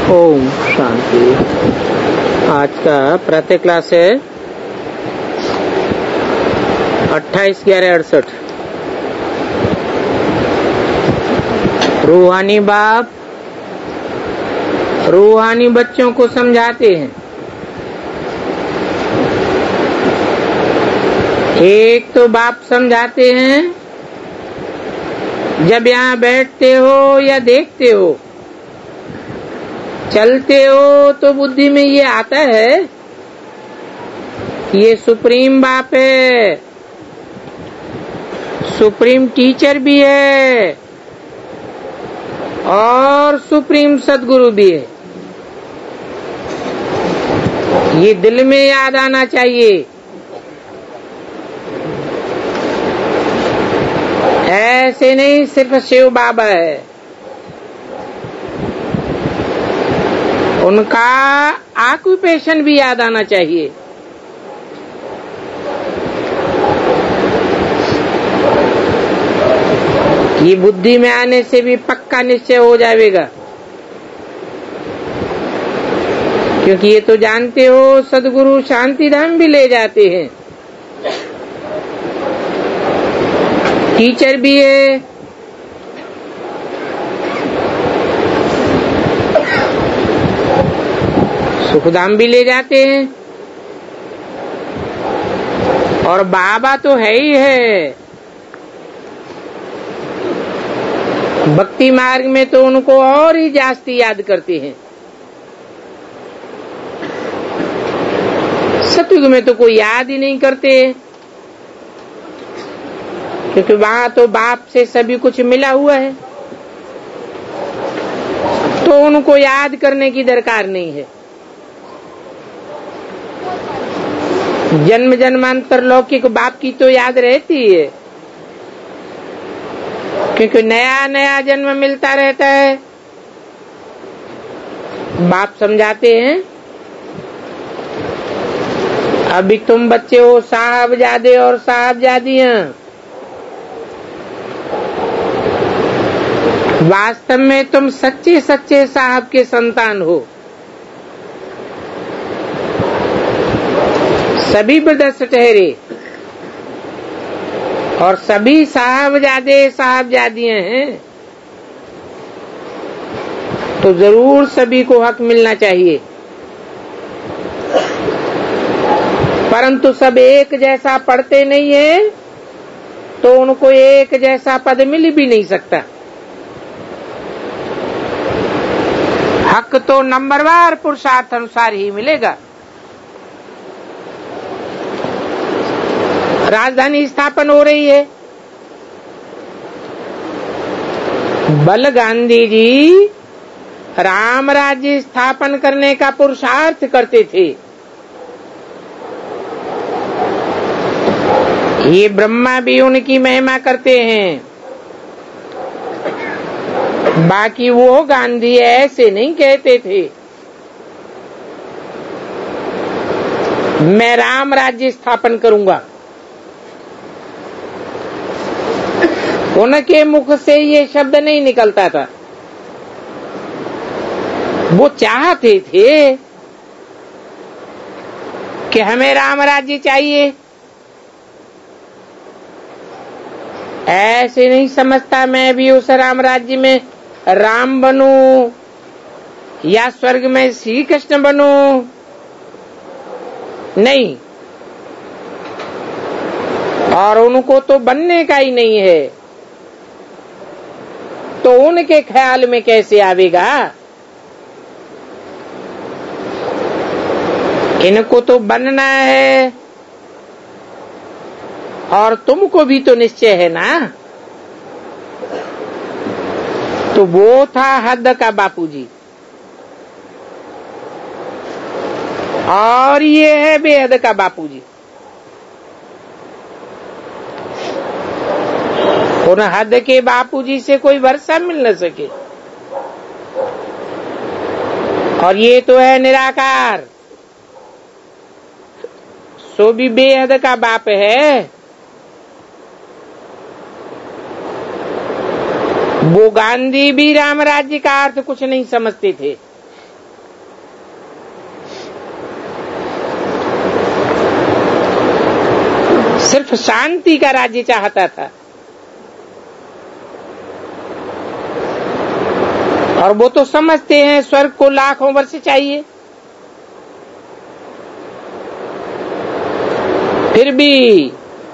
ओम शांति। आज का प्रातः क्लास है 28/11/68। रूहानी बाप रूहानी बच्चों को समझाते हैं। एक तो बाप समझाते हैं जब यहाँ बैठते हो या देखते हो, चलते हो, तो बुद्धि में ये आता है कि ये सुप्रीम बाप है, सुप्रीम टीचर भी है और सुप्रीम सदगुरु भी है। ये दिल में याद आना चाहिए। ऐसे नहीं सिर्फ शिव बाबा है, उनका ऑक्यूपेशन भी याद आना चाहिए। ये बुद्धि में आने से भी पक्का निश्चय हो जाएगा, क्योंकि ये तो जानते हो सदगुरु शांति धाम भी ले जाते हैं, टीचर भी है, सुखधाम भी ले जाते हैं, और बाबा तो है ही है। भक्ति मार्ग में तो उनको और ही जास्ती याद करते हैं। सतयुग में तो कोई याद ही नहीं करते, क्योंकि वहां तो बाप से सभी कुछ मिला हुआ है, तो उनको याद करने की दरकार नहीं है। जन्म जन्मांतर लौकिक बाप की तो याद रहती है, क्योंकि नया नया जन्म मिलता रहता है। बाप समझाते हैं, अभी तुम बच्चे हो साहबजादे और साहबजादियां, वास्तव में तुम सच्चे सच्चे साहब के संतान हो। सभी ब्रदर्स ठहरे और सभी साहबजादे साहबजादियां हैं, तो जरूर सभी को हक मिलना चाहिए। परंतु सब एक जैसा पढ़ते नहीं है, तो उनको एक जैसा पद मिल भी नहीं सकता। हक तो नंबरवार पुरुषार्थ अनुसार ही मिलेगा। राजधानी स्थापन हो रही है, बल गांधी जी राम राज्य स्थापन करने का पुरुषार्थ करते थे। ये ब्रह्मा भी उनकी महिमा करते हैं, बाकी वो गांधी ऐसे नहीं कहते थे मैं राम राज्य स्थापन करूंगा। उनके मुख से ये शब्द नहीं निकलता था। वो चाहते थे कि हमें राम राज्य चाहिए। ऐसे नहीं समझता मैं भी उस राम राज्य में राम बनूं या स्वर्ग में श्री कृष्ण बनूं, नहीं। और उनको तो बनने का ही नहीं है, तो उनके ख्याल में कैसे आवेगा। इनको तो बनना है, और तुमको भी तो निश्चय है ना। तो वो था हद का बापूजी, और ये है बेहद का बापूजी। उन हद के बापूजी से कोई वर्षा मिल न सके, और ये तो है निराकार, सो भी बेहद का बाप है। वो गांधी भी राम राज्य का अर्थ कुछ नहीं समझते थे। शांति का राज्य चाहता था, और वो तो समझते हैं स्वर्ग को लाखों वर्ष चाहिए, फिर भी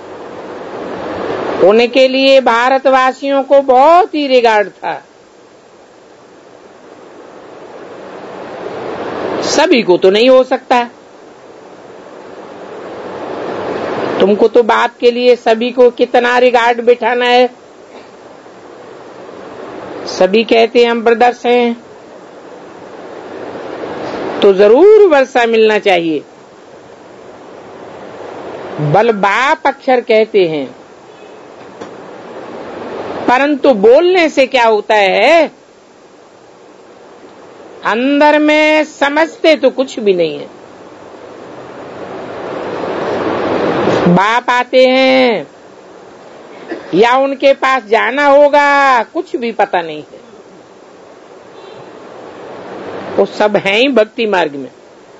उनके लिए भारतवासियों को बहुत ही रिगार्ड था। सभी को तो नहीं हो सकता, तुमको तो बाप के लिए सभी को कितना रिगार्ड बिठाना है। सभी कहते हैं हम ब्रदर्स हैं, तो जरूर वर्षा मिलना चाहिए। बल बाप अक्षर कहते हैं, परंतु बोलने से क्या होता है, अंदर में समझते तो कुछ भी नहीं है। बाप आते हैं या उनके पास जाना होगा, कुछ भी पता नहीं है। वो सब हैं ही भक्ति मार्ग में।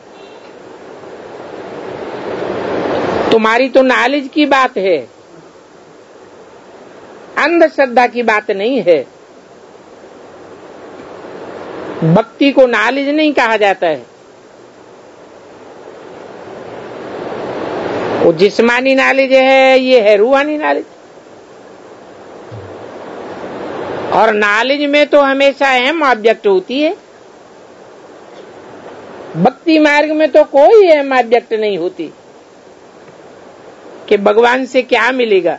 तुम्हारी तो नॉलेज की बात है, अंधश्रद्धा की बात नहीं है। भक्ति को नॉलेज नहीं कहा जाता है। वो जिस्मानी नॉलेज है, ये है रूहानी नॉलेज। और नॉलेज में तो हमेशा अहम ऑब्जेक्ट होती है, भक्ति मार्ग में तो कोई अहम ऑब्जेक्ट नहीं होती कि भगवान से क्या मिलेगा।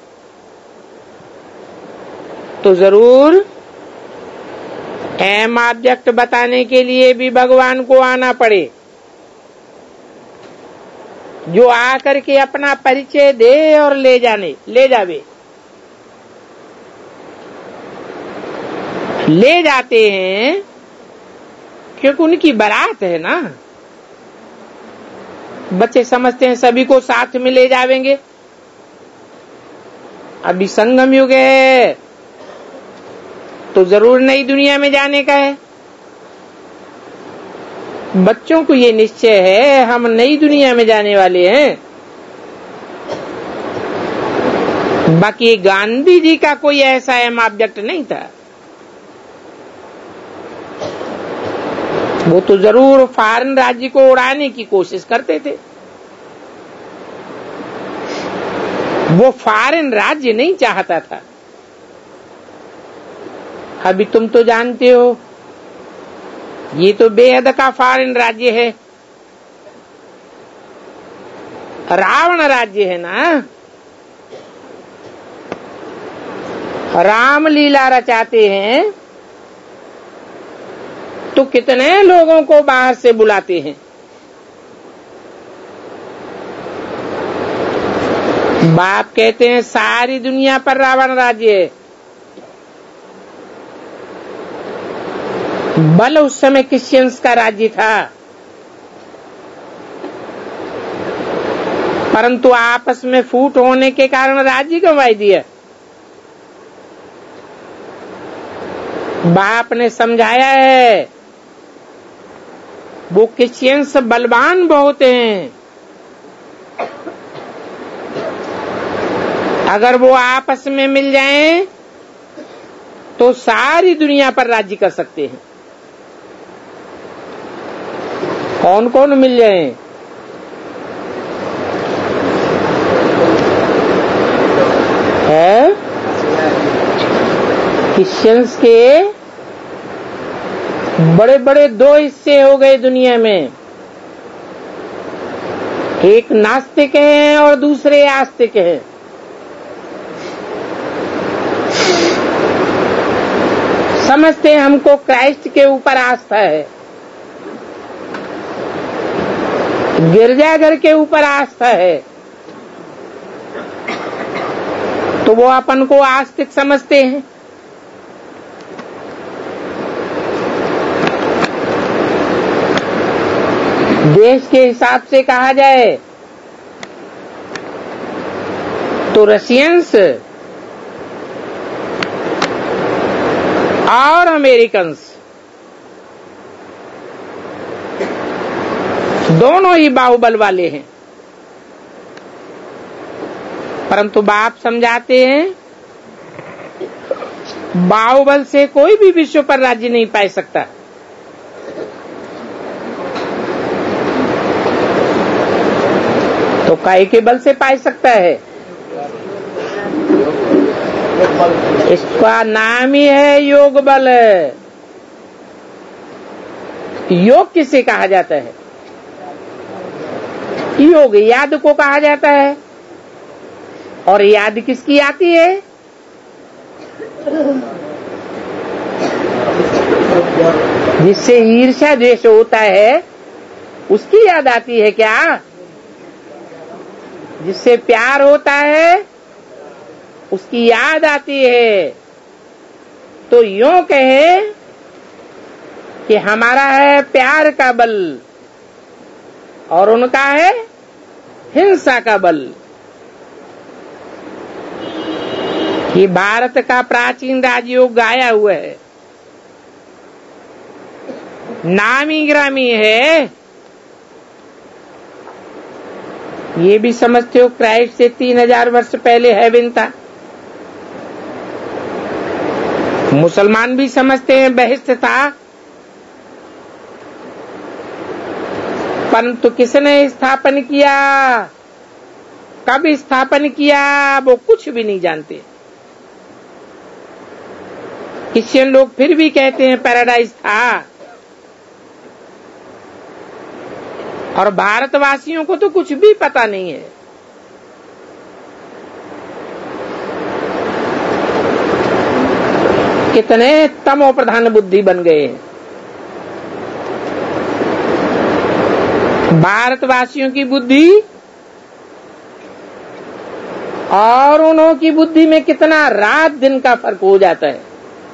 तो जरूर अहम ऑब्जेक्ट बताने के लिए भी भगवान को आना पड़े, जो आकर के अपना परिचय दे और ले जावे। ले जाते हैं क्योंकि उनकी बारात है ना। बच्चे समझते हैं सभी को साथ में ले जावेंगे। अभी संगम युग है तो जरूर नई दुनिया में जाने का है। बच्चों को ये निश्चय है हम नई दुनिया में जाने वाले हैं। बाकी गांधी जी का कोई ऐसा अहम ऑब्जेक्ट नहीं था। वो तो जरूर फॉरेन राज्य को उड़ाने की कोशिश करते थे। वो फॉरेन राज्य नहीं चाहता था। अभी तुम तो जानते हो ये तो बेहद का फॉरेन राज्य है, रावण राज्य है ना। राम लीला रचाते हैं तो कितने लोगों को बाहर से बुलाते हैं। बाप कहते हैं सारी दुनिया पर रावण राज्य है। बल उस समय क्रिश्चियंस का राज्य था, परंतु आपस में फूट होने के कारण राज्य गंवाई दिया। बाप ने समझाया है वो क्रिश्चियंस बलवान बहुत हैं, अगर वो आपस में मिल जाएं तो सारी दुनिया पर राज्य कर सकते हैं। कौन कौन मिल जाए? है क्रिश्चियंस के बड़े बड़े दो हिस्से हो गए दुनिया में, एक नास्तिक हैं और दूसरे आस्तिक हैं। समझते हैं हमको क्राइस्ट के ऊपर आस्था है, गिरजाघर के ऊपर आस्था है, तो वो अपन को आस्तिक समझते हैं। देश के हिसाब से कहा जाए तो रशियंस और अमेरिकन्स दोनों ही बाहुबल वाले हैं। परंतु बाप समझाते हैं बाहुबल से कोई भी विश्व पर राज्य नहीं पा सकता। तो काय के बल से पा सकता है? इसका नाम ही है योग बल। योग किसे कहा जाता है? योग याद को कहा जाता है। और याद किसकी आती है? जिससे ईर्ष्या द्वेष होता है उसकी याद आती है क्या? जिससे प्यार होता है उसकी याद आती है। तो यूं कहे कि हमारा है प्यार का बल और उनका है हिंसा का बल। ये भारत का प्राचीन राजयोग गाया हुआ है, नामी ग्रामी है। ये भी समझते हो क्राइस्ट से 3000 वर्ष पहले हेवन था। मुसलमान भी समझते हैं बेहिश्त था, परंतु किसने स्थापन किया, कब स्थापन किया, वो कुछ भी नहीं जानते। क्रिश्चियन लोग फिर भी कहते हैं पैराडाइज था, और भारतवासियों को तो कुछ भी पता नहीं है। कितने तमो प्रधान बुद्धि बन गए हैं। भारतवासियों की बुद्धि और उन्हों की बुद्धि में कितना रात दिन का फर्क हो जाता है।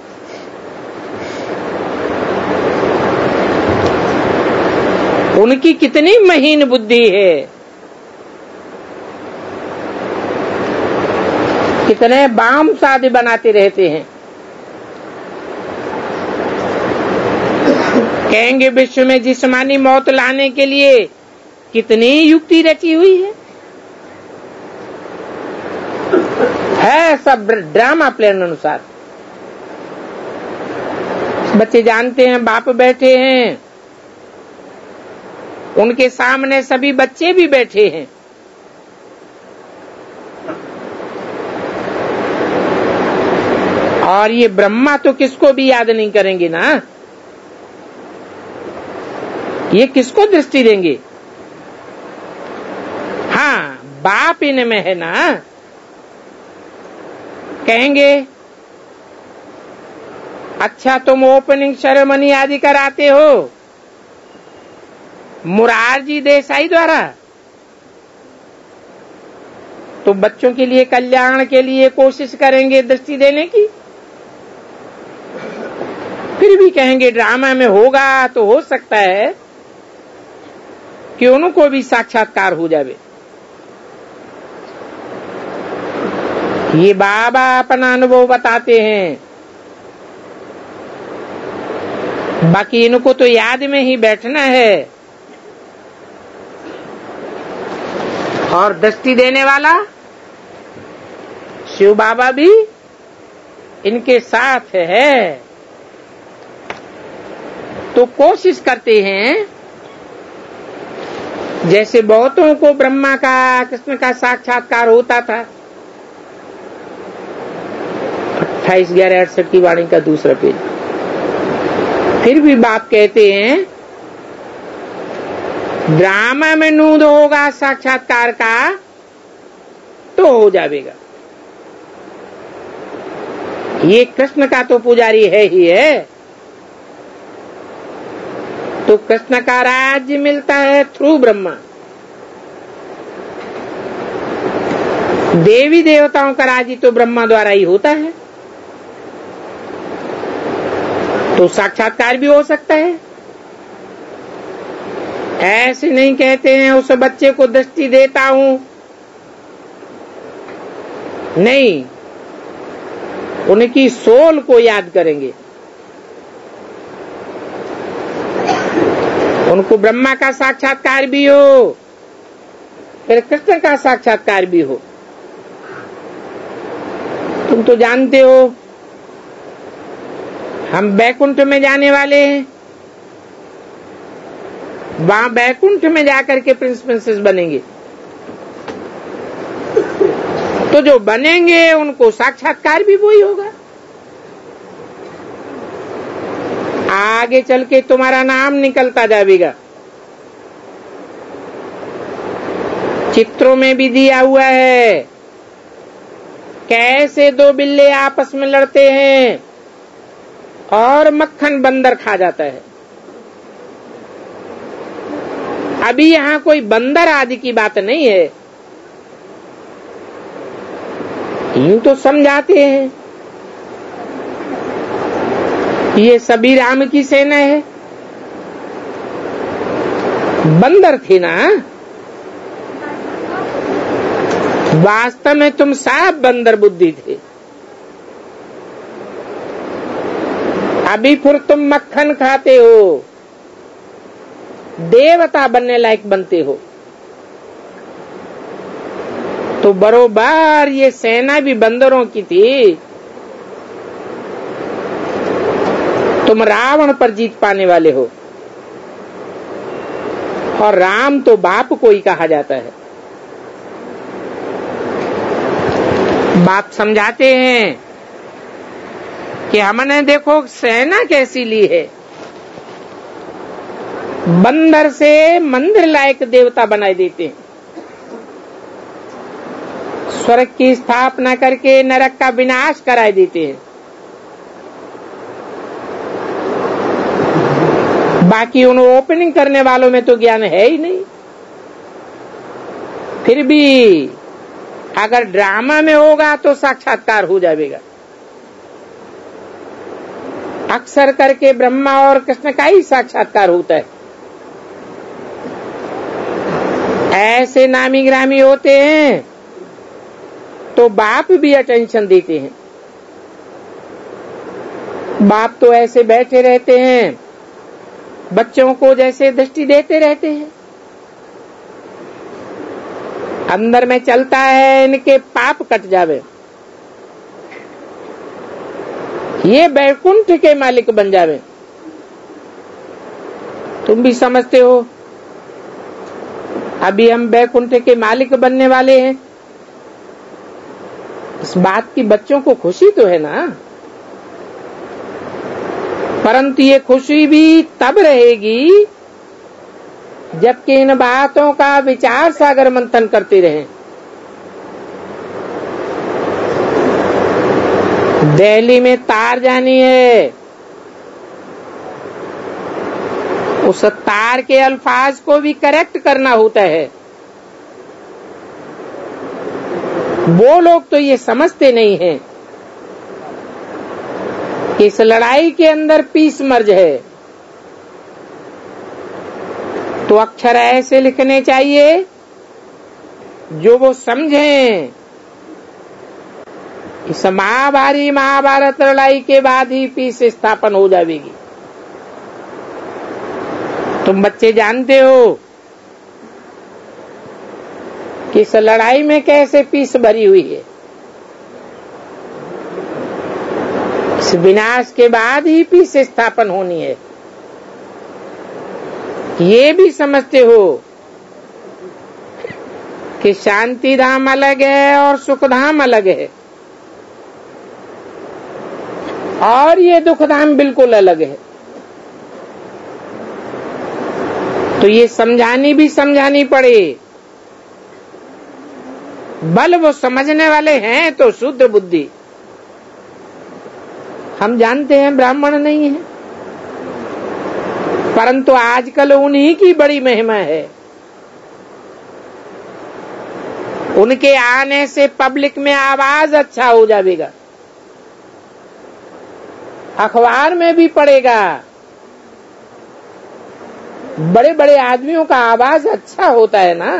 उनकी कितनी महीन बुद्धि है, कितने बाम शादी बनाते रहते हैं। कहेंगे विश्व में जिस्मानी मौत लाने के लिए कितनी युक्ति रची हुई है सब ड्रामा प्लान अनुसार। बच्चे जानते हैं, बाप बैठे हैं, उनके सामने सभी बच्चे भी बैठे हैं। और ये ब्रह्मा तो किसको भी याद नहीं करेंगे ना, ये किसको दृष्टि देंगे? हाँ, बाप इनमें है ना। कहेंगे अच्छा तुम ओपनिंग सेरेमनी आदि कराते हो मुरारजी देसाई द्वारा, तो बच्चों के लिए कल्याण के लिए कोशिश करेंगे दृष्टि देने की। फिर भी कहेंगे ड्रामा में होगा तो हो सकता है कि उनको भी साक्षात्कार हो जावे। ये बाबा अपना अनुभव बताते हैं, बाकी इनको तो याद में ही बैठना है। और दृष्टि देने वाला शिव बाबा भी इनके साथ है। तो कोशिश करते हैं, जैसे बहुतों को ब्रह्मा का कृष्ण का साक्षात्कार होता था। 28/11/68 की वाणी का दूसरा पेज। फिर भी बाप कहते हैं ड्रामा में नूद होगा साक्षात्कार का तो हो जाएगा। ये कृष्ण का तो पुजारी है ही है, तो कृष्ण का राज्य मिलता है थ्रू ब्रह्मा। देवी देवताओं का राज्य तो ब्रह्मा द्वारा ही होता है, तो साक्षात्कार भी हो सकता है। ऐसे नहीं कहते हैं उस बच्चे को दृष्टि देता हूं, नहीं, उनकी सोल को याद करेंगे। उनको ब्रह्मा का साक्षात्कार भी हो, फिर कृष्ण का साक्षात्कार भी हो। तुम तो जानते हो हम बैकुंठ में जाने वाले हैं, वहां बैकुंठ में जाकर के प्रिंस प्रिंसेस बनेंगे। तो जो बनेंगे उनको साक्षात्कार भी वही होगा। आगे चल के तुम्हारा नाम निकलता जाएगा। चित्रों में भी दिया हुआ है कैसे दो बिल्ले आपस में लड़ते हैं और मक्खन बंदर खा जाता है। अभी यहाँ कोई बंदर आदि की बात नहीं है, यूं तो समझाते हैं ये सभी राम की सेना है। बंदर थे ना, वास्तव में तुम सब बंदर बुद्धि थे। अभी फिर तुम मक्खन खाते हो, देवता बनने लायक बनते हो। तो बरोबर ये सेना भी बंदरों की थी। तुम रावण पर जीत पाने वाले हो, और राम तो बाप को ही कहा जाता है। बाप समझाते हैं कि हमने देखो सेना कैसी ली है, बंदर से मंदिर लायक देवता बनाए देते हैं, स्वर्ग की स्थापना करके नरक का विनाश कराए देते हैं। बाकी उन ओपनिंग करने वालों में तो ज्ञान है ही नहीं। फिर भी अगर ड्रामा में होगा तो साक्षात्कार हो जाएगा। अक्सर करके ब्रह्मा और कृष्ण का ही साक्षात्कार होता है। ऐसे नामी ग्रामी होते हैं तो बाप भी अटेंशन देते हैं। बाप तो ऐसे बैठे रहते हैं, बच्चों को जैसे दृष्टि देते रहते हैं। अंदर में चलता है इनके पाप कट जावे, ये बैकुंठ के मालिक बन जावे। तुम भी समझते हो अभी हम बैकुंठ के मालिक बनने वाले हैं। इस बात की बच्चों को खुशी तो है ना, परंतु ये खुशी भी तब रहेगी जबकि इन बातों का विचार सागर मंथन करते रहें। दिल्ली में तार जानी है, उस तार के अल्फाज को भी करेक्ट करना होता है। वो लोग तो ये समझते नहीं हैं कि इस लड़ाई के अंदर पीस मर्ज है, तो अक्षर ऐसे लिखने चाहिए जो वो समझें। इस महाभारत लड़ाई के बाद ही पीस स्थापन हो जाएगी। तुम बच्चे जानते हो कि इस लड़ाई में कैसे पीस भरी हुई है। इस विनाश के बाद ही पीस स्थापन होनी है। ये भी समझते हो कि शांति धाम अलग है और सुख धाम अलग है, और ये दुख धाम बिल्कुल अलग है। तो ये समझानी पड़े। बल वो समझने वाले हैं तो शुद्ध बुद्धि। हम जानते हैं ब्राह्मण नहीं है, परंतु आजकल उन्हीं की बड़ी महिमा है। उनके आने से पब्लिक में आवाज अच्छा हो जाएगा, अखबार में भी पड़ेगा। बड़े बड़े आदमियों का आवाज अच्छा होता है ना।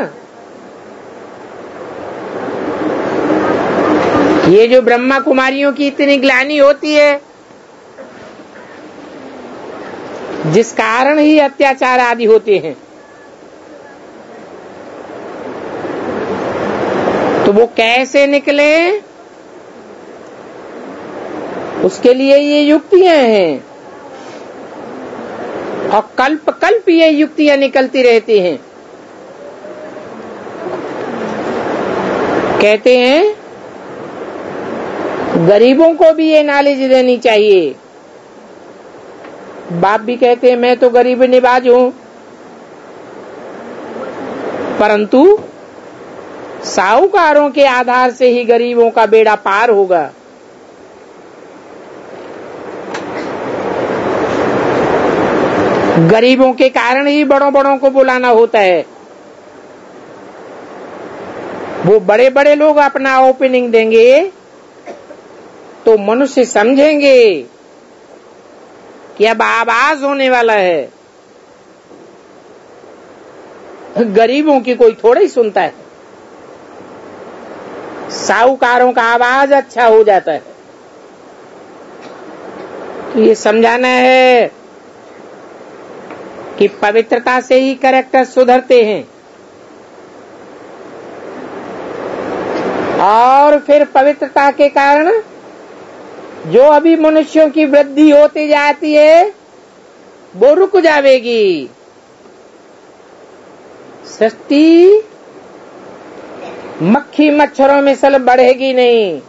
ये जो ब्रह्मा कुमारियों की इतनी ग्लानि होती है, जिस कारण ही अत्याचार आदि होते हैं, तो वो कैसे निकले? उसके लिए ये युक्तियां हैं और कल्प कल्प ये युक्तियां निकलती रहती हैं। कहते हैं गरीबों को भी ये नॉलेज देनी चाहिए। बाप भी कहते हैं मैं तो गरीब निवाज हूं, परंतु साहूकारों के आधार से ही गरीबों का बेड़ा पार होगा। गरीबों के कारण ही बड़ों बड़ों को बुलाना होता है। वो बड़े बड़े लोग अपना ओपनिंग देंगे तो मनुष्य समझेंगे कि अब आवाज होने वाला है। गरीबों की कोई थोड़ा ही सुनता है। साहूकारों का आवाज अच्छा हो जाता है। तो ये समझाना है कि पवित्रता से ही कैरेक्टर सुधरते हैं और फिर पवित्रता के कारण जो अभी मनुष्यों की वृद्धि होती जाती है वो रुक जाएगी। सृष्टि मक्खी मच्छरों में सल बढ़ेगी नहीं,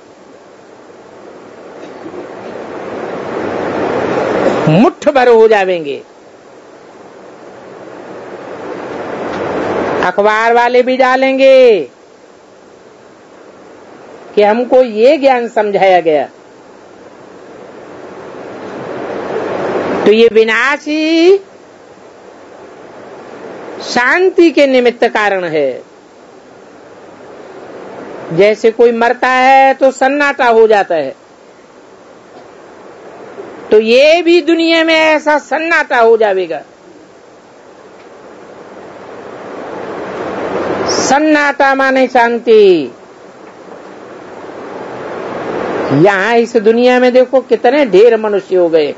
मुट्ठ भर हो जाएंगे। अखबार वाले भी डालेंगे कि हमको ये ज्ञान समझाया गया। तो ये विनाश ही शांति के निमित्त कारण है। जैसे कोई मरता है तो सन्नाटा हो जाता है, तो ये भी दुनिया में ऐसा सन्नाटा हो जाएगा। सन्नाटा माने शांति। यहां इस दुनिया में देखो कितने ढेर मनुष्य हो गए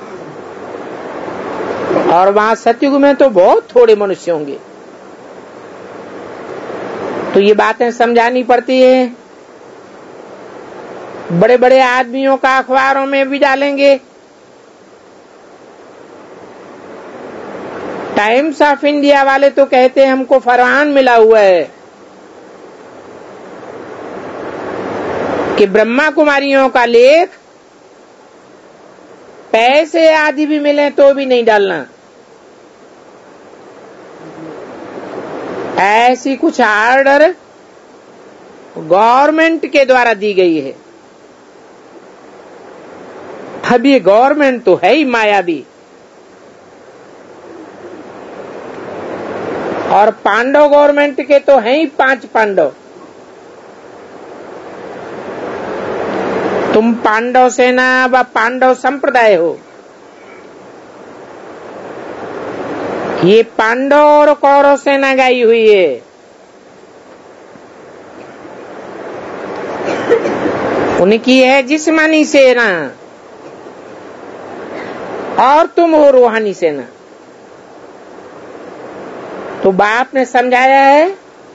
और वहां सतयुग में तो बहुत थोड़े मनुष्य होंगे। तो ये बातें समझानी पड़ती है। बड़े बड़े आदमियों का अखबारों में भी डालेंगे। टाइम्स ऑफ इंडिया वाले तो कहते हैं हमको फरमान मिला हुआ है कि ब्रह्मा कुमारियों का लेख पैसे आदि भी मिले तो भी नहीं डालना। ऐसी कुछ आर्डर गवर्नमेंट के द्वारा दी गई है। अब ये गवर्नमेंट तो है ही मायावी। और पांडव गवर्नमेंट के तो हैं ही 5 पांडव। तुम पांडव सेना व पांडव संप्रदाय हो। ये पांडव और कौरव सेना गाई हुई है। उनकी है जिस्मानी सेना और तुम हो रूहानी सेना। तो बाप ने समझाया है,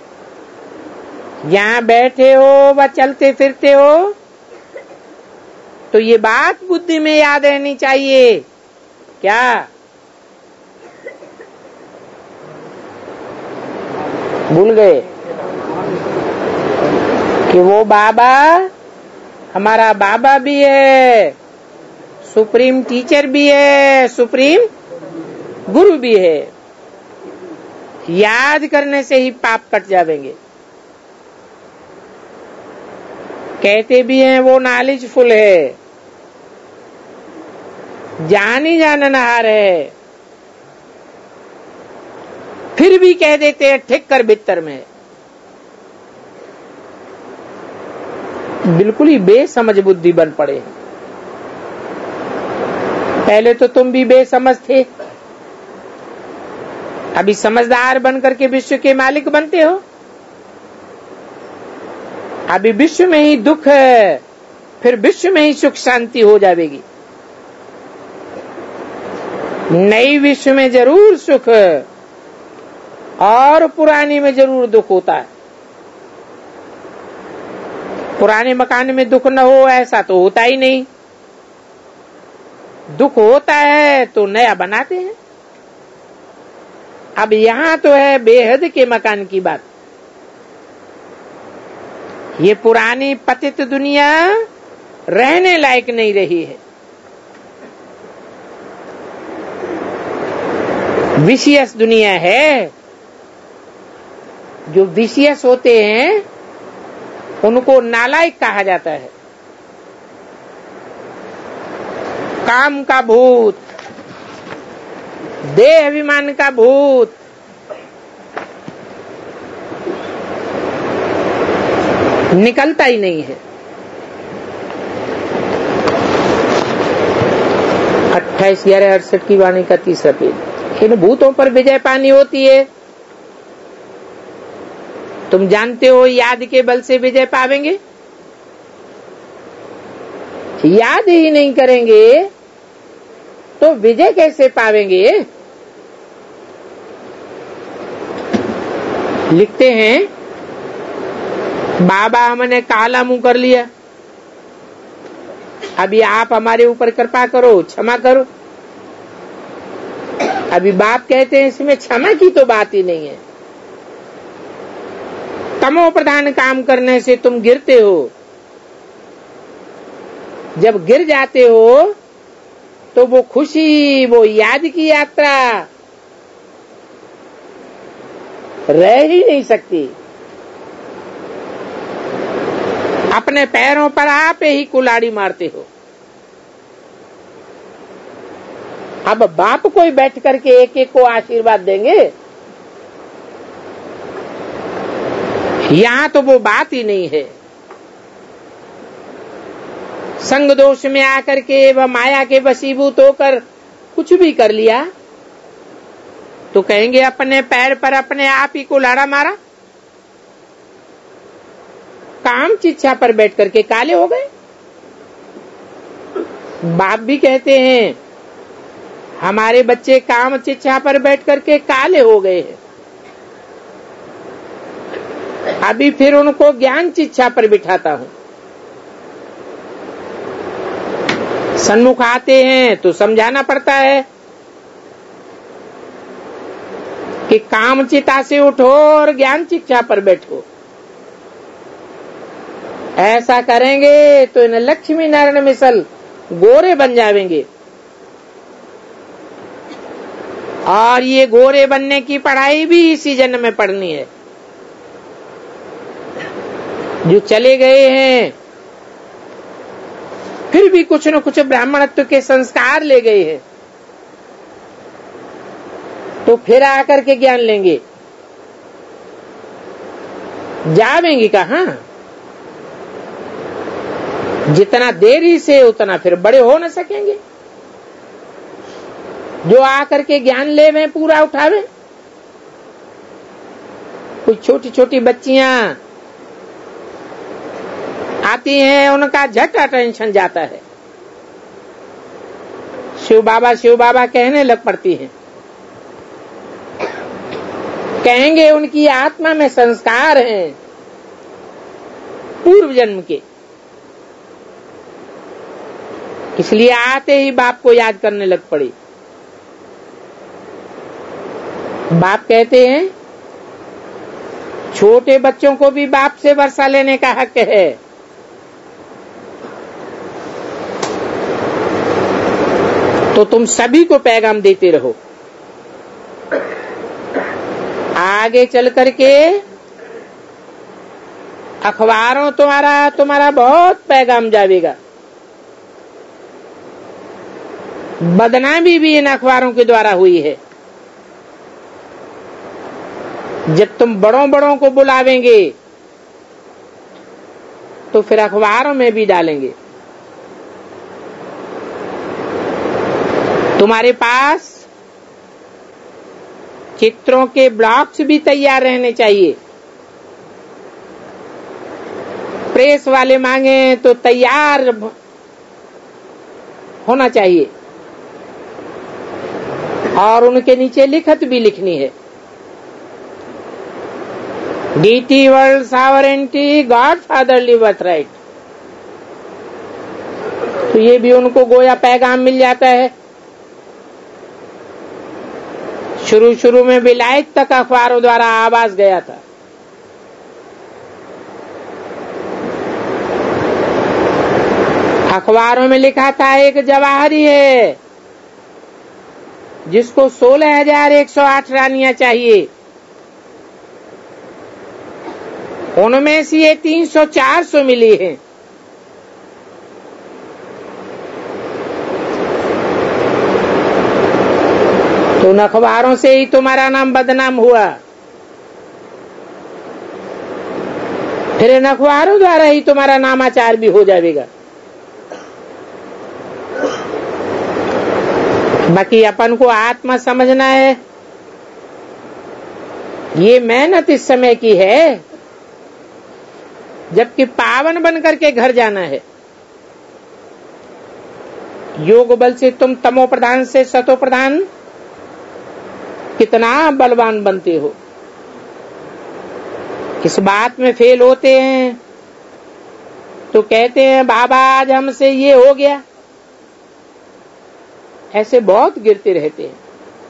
यहां बैठे हो व चलते फिरते हो तो ये बात बुद्धि में याद रहनी चाहिए। क्या भूल गए कि वो बाबा हमारा बाबा भी है, सुप्रीम टीचर भी है, सुप्रीम गुरु भी है। याद करने से ही पाप कट जाएंगे। कहते भी हैं वो नॉलेजफुल है, जानी जाननहार है, फिर भी कह देते हैं ठिक कर भीतर में। बिल्कुल ही बेसमझ बुद्धि बन पड़े। पहले तो तुम भी बेसमझ थे, अभी समझदार बन करके विश्व के मालिक बनते हो। अभी विश्व में ही दुख है, फिर विश्व में ही सुख शांति हो जाएगी। नई विश्व में जरूर सुख और पुरानी में जरूर दुख होता है। पुराने मकान में दुख न हो ऐसा तो होता ही नहीं। दुख होता है तो नया बनाते हैं। अब यहां तो है बेहद के मकान की बात। ये पुरानी पतित दुनिया रहने लायक नहीं रही है। विशियस दुनिया है। जो विशियस होते हैं उनको नालायक कहा जाता है। काम का भूत, देह अभिमान का भूत, निकलता ही नहीं है। 28/11/68 की वाणी का 3रा पेज। इन भूतों पर विजय पानी होती है। तुम जानते हो याद के बल से विजय पावेंगे। याद ही नहीं करेंगे तो विजय कैसे पावेंगे। लिखते हैं बाबा हमने काला मुंह कर लिया, अभी आप हमारे ऊपर कृपा करो, क्षमा करो। अभी बाप कहते हैं इसमें क्षमा की तो बात ही नहीं है। तमो प्रधान काम करने से तुम गिरते हो। जब गिर जाते हो तो वो खुशी, वो याद की यात्रा रह ही नहीं सकती। अपने पैरों पर आप ही कुल्हाड़ी मारते हो। अब बाप कोई बैठ करके एक एक को आशीर्वाद देंगे, यहां तो वो बात ही नहीं है। संग दोष में आकर के वह माया के वशीभूत होकर कुछ भी कर लिया तो कहेंगे अपने पैर पर अपने आप ही कुल्हाड़ा मारा। काम चिच्छा पर बैठ करके काले हो गए। बाप भी कहते हैं हमारे बच्चे काम चिच्छा पर बैठ करके काले हो गए हैं। अभी फिर उनको ज्ञान चिच्छा पर बिठाता हूं। सन्मुख आते हैं तो समझाना पड़ता है कि काम चिता से उठो और ज्ञान चिच्छा पर बैठो। ऐसा करेंगे तो इन लक्ष्मी नारायण मिसल गोरे बन जाएंगे। और ये गोरे बनने की पढ़ाई भी इसी जन्म में पढ़नी है। जो चले गए हैं फिर भी कुछ न कुछ ब्राह्मणत्व के संस्कार ले गए हैं तो फिर आकर के ज्ञान लेंगे। जावेंगे कहां। जितना देरी से उतना फिर बड़े हो न सकेंगे। जो आकर के ज्ञान ले में पूरा उठावे। कुछ छोटी छोटी बच्चियां आती हैं, उनका झट अटेंशन जाता है। शिव बाबा कहने लग पड़ती हैं। कहेंगे उनकी आत्मा में संस्कार हैं पूर्व जन्म के, इसलिए आते ही बाप को याद करने लग पड़ी। बाप कहते हैं छोटे बच्चों को भी बाप से वर्षा लेने का हक है। तो तुम सभी को पैगाम देते रहो। आगे चल करके अखबारों तुम्हारा बहुत पैगाम जाएगा। बदनामी भी इन अखबारों के द्वारा हुई है। जब तुम बड़ों को बुलावेंगे तो फिर अखबारों में भी डालेंगे। तुम्हारे पास चित्रों के ब्लॉक्स भी तैयार रहने चाहिए। प्रेस वाले मांगे तो तैयार होना चाहिए और उनके नीचे लिखत भी लिखनी है। Deity world sovereignty God fatherly birthright. तो ये भी उनको गोया पैगाम मिल जाता है। शुरू शुरू में विलायत तक अखबारों द्वारा आवाज गया था। अखबारों में लिखा था एक जवाहरी है जिसको 16,108 रानियां चाहिए, उनमें से ये 300-400 मिली हैं। तो उन अखबारों से ही तुम्हारा नाम बदनाम हुआ, फिर इन अखबारों द्वारा ही तुम्हारा नामाचार भी हो जाएगा। बाकी अपन को आत्मा समझना है, ये मेहनत इस समय की है जबकि पावन बन करके घर जाना है। योग बल से तुम तमो प्रधान से सतो प्रधान कितना बलवान बनते हो, इस बात में फेल होते हैं तो कहते हैं बाबा आज हमसे ये हो गया। ऐसे बहुत गिरते रहते हैं,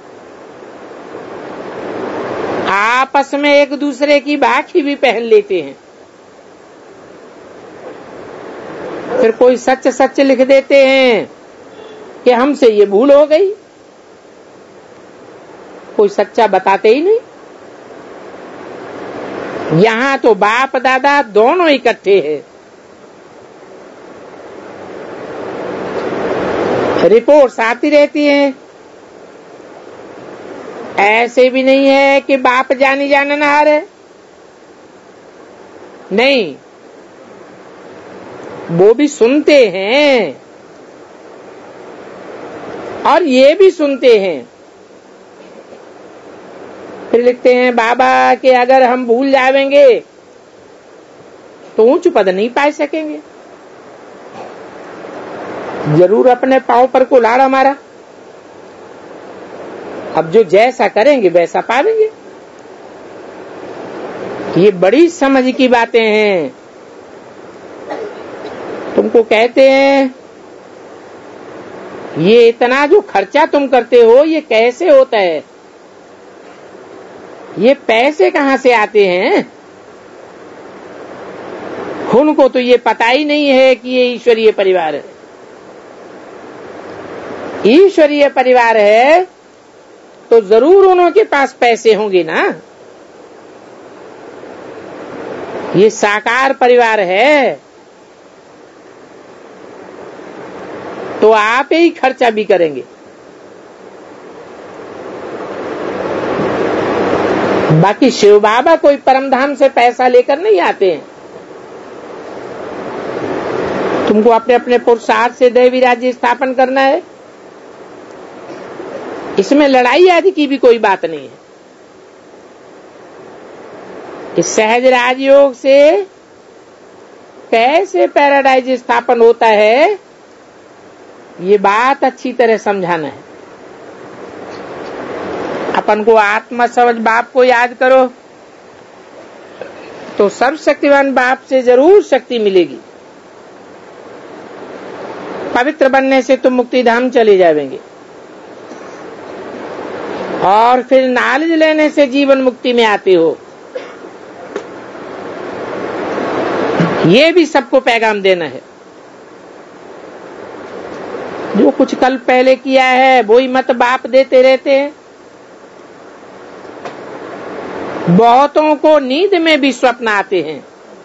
आपस में एक दूसरे की बाखी भी पहन लेते हैं, फिर कोई सच सच लिख देते हैं कि हमसे ये भूल हो गई, कोई सच्चा बताते ही नहीं। यहां तो बाप दादा दोनों इकट्ठे हैं। रिपोर्ट्स आती रहती हैं, ऐसे भी नहीं है कि बाप जानी जाननहार है, नहीं, वो भी सुनते हैं और ये भी सुनते हैं। फिर लिखते हैं बाबा कि अगर हम भूल जाएंगे तो ऊंच पद नहीं पा सकेंगे, जरूर अपने पांव पर कुल्हाड़ा मारा, अब जो जैसा करेंगे वैसा पावेंगे। ये बड़ी समझ की बातें हैं। तुमको कहते हैं ये इतना जो खर्चा तुम करते हो ये कैसे होता है, ये पैसे कहां से आते हैं? उनको तो ये पता ही नहीं है कि ये ईश्वरीय परिवार है। ईश्वरीय परिवार है तो जरूर उनके पास पैसे होंगे ना। ये साकार परिवार है तो आप ही खर्चा भी करेंगे। बाकी शिव बाबा कोई परमधाम से पैसा लेकर नहीं आते हैं। तुमको अपने अपने पुरुषार्थ से दैवी राज्य स्थापन करना है, इसमें लड़ाई आदि की भी कोई बात नहीं है। इस सहज राजयोग से कैसे पैराडाइज स्थापन होता है ये बात अच्छी तरह समझाना है। अपन को आत्मा समझ बाप को याद करो तो सर्वशक्तिवान बाप से जरूर शक्ति मिलेगी। पवित्र बनने से तुम मुक्ति धाम चले जाएंगे और फिर नॉलेज लेने से जीवन मुक्ति में आते हो। ये भी सबको पैगाम देना है। जो कुछ कल पहले किया है वही मत बाप देते रहते हैं। बहुतों को नींद में भी स्वप्न आते हैं।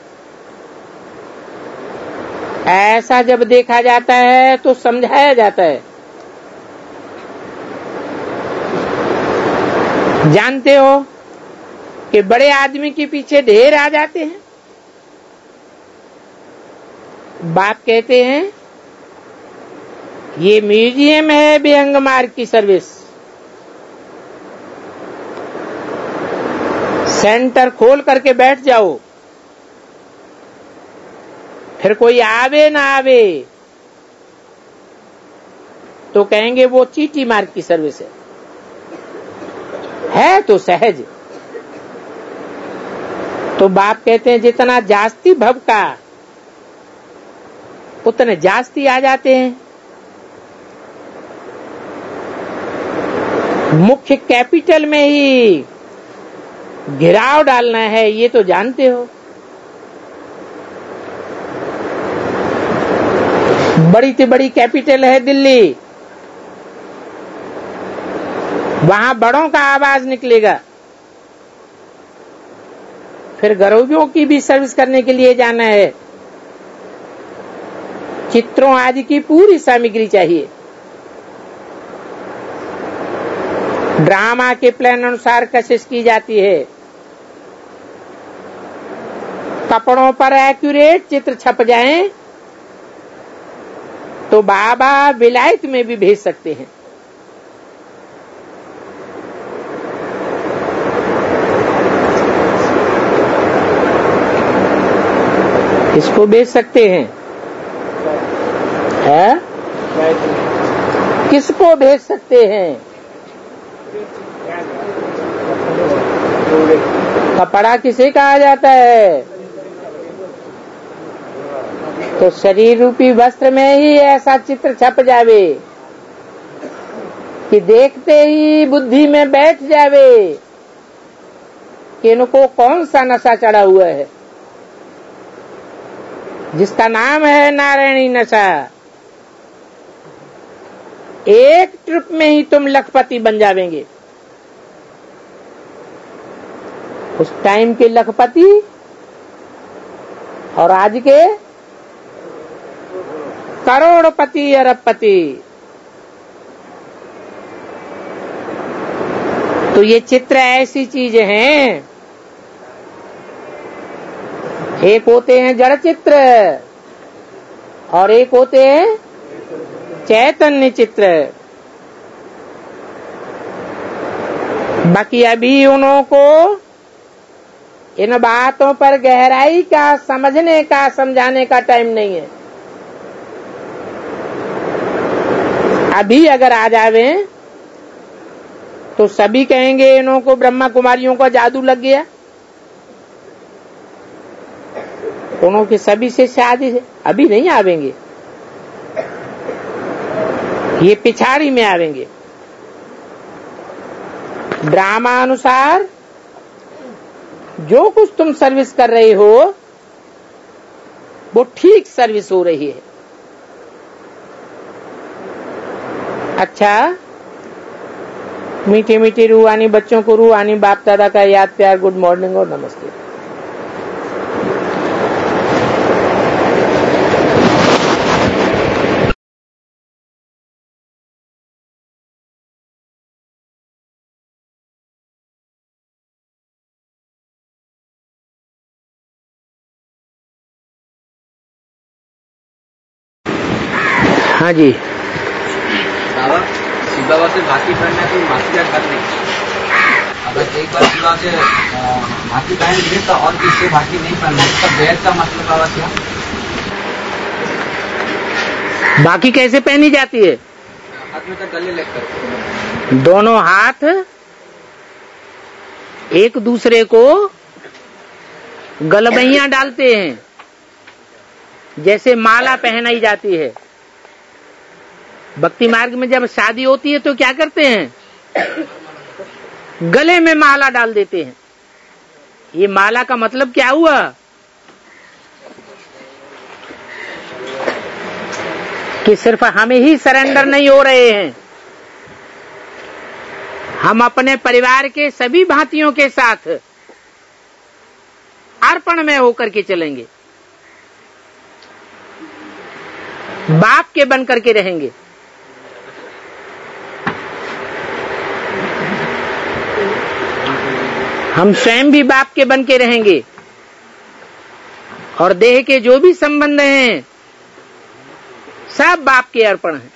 ऐसा जब देखा जाता है तो समझाया जाता है। जानते हो कि बड़े आदमी के पीछे ढेर आ जाते हैं। बाप कहते हैं ये म्यूजियम है विहंग मार्ग की सर्विस, सेंटर खोल करके बैठ जाओ, फिर कोई आवे ना आवे तो कहेंगे वो चीटी मार्ग की सर्विस है तो सहज। तो बाप कहते हैं जितना जास्ती भव का उतने जास्ती आ जाते हैं। मुख्य कैपिटल में ही घिराव डालना है, ये तो जानते हो। बड़ी से बड़ी कैपिटल है दिल्ली, वहां बड़ों का आवाज निकलेगा। फिर गरीबों की भी सर्विस करने के लिए जाना है, चित्रों आदि की पूरी सामग्री चाहिए। ड्रामा के प्लान अनुसार कशिश की जाती है, कपड़ों पर एक्यूरेट चित्र छप जाएं तो बाबा विलायत में भी भेज सकते हैं। इसको भेज सकते हैं, है? किसको भेज सकते हैं? कपड़ा किसे कहा जाता है? तो शरीर रूपी वस्त्र में ही ऐसा चित्र छप जावे कि देखते ही बुद्धि में बैठ जावे कि इनको कौन सा नशा चढ़ा हुआ है, जिसका नाम है नारायणी नशा। एक ट्रिप में ही तुम लखपति बन जावेंगे। उस टाइम के लखपति और आज के करोड़पति अरबपति। तो ये चित्र ऐसी चीज हैं, एक होते हैं जड़ चित्र और एक होते हैं चैतन्य चित्र। बाकी अभी उनको इन बातों पर गहराई का समझने का, समझाने का टाइम नहीं है। अभी अगर आ जावे तो सभी कहेंगे इनको ब्रह्मा कुमारियों का जादू लग गया। उन्होंने सभी से शादी से अभी नहीं आवेंगे, ये पिछाड़ी में आवेंगे। ड्रामा अनुसार जो कुछ तुम सर्विस कर रहे हो वो ठीक सर्विस हो रही है। अच्छा, मीठी मीठी रूहानी बच्चों को रूहानी बाप दादा का याद प्यार, गुड मॉर्निंग और नमस्ते। हाँ जी, बाबा से भाती पहनना कोई माफी का घर नहीं। अगर एक बार शिवा से भाती पहन ली तो और किससे भाती नहीं पहनना, इसका बैर का मतलब बाबा क्या? बाकी कैसे पहनी जाती है? हाथ में तो गले लेकर दोनों हाथ एक दूसरे को गलबैया डालते हैं, जैसे माला पहनाई जाती है। भक्ति मार्ग में जब शादी होती है तो क्या करते हैं? गले में माला डाल देते हैं। ये माला का मतलब क्या हुआ? कि सिर्फ हमें ही सरेंडर नहीं हो रहे हैं, हम अपने परिवार के सभी भांतियों के साथ अर्पण में होकर के चलेंगे, बाप के बन करके रहेंगे। हम स्वयं भी बाप के बन के रहेंगे और देह के जो भी संबंध हैं सब बाप के अर्पण हैं।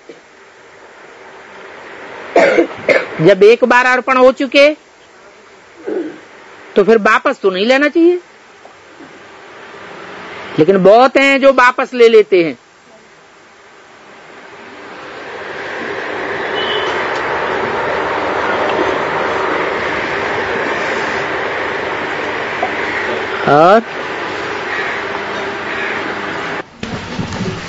जब एक बार अर्पण हो चुके तो फिर वापस तो नहीं लेना चाहिए, लेकिन बहुत हैं जो वापस ले लेते हैं। और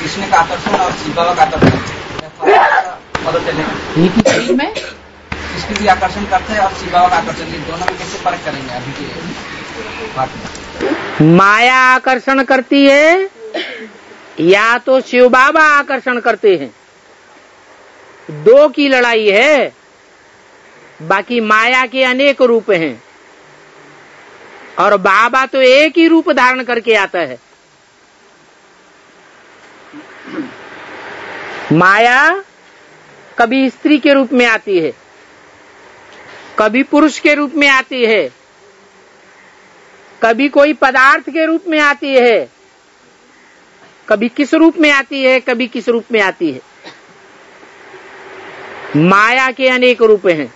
कृष्ण का आकर्षण और शिव बाबा का आकर्षण पता चलेगा। एक ही शरीर में कृष्ण भी आकर्षण करते हैं और शिव बाबा का आकर्षण, ये दोनों में कैसे फर्क करेंगे अभी के बात में? माया आकर्षण करती है या तो शिव बाबा आकर्षण करते हैं, दो की लड़ाई है। बाकी माया के अनेक रूप हैं और बाबा तो एक ही रूप धारण करके आता है। माया कभी स्त्री के रूप में आती है, कभी पुरुष के रूप में आती है, कभी कोई पदार्थ के रूप में आती है, कभी किस रूप में आती है, कभी किस रूप में आती है। माया के अनेक रूप हैं।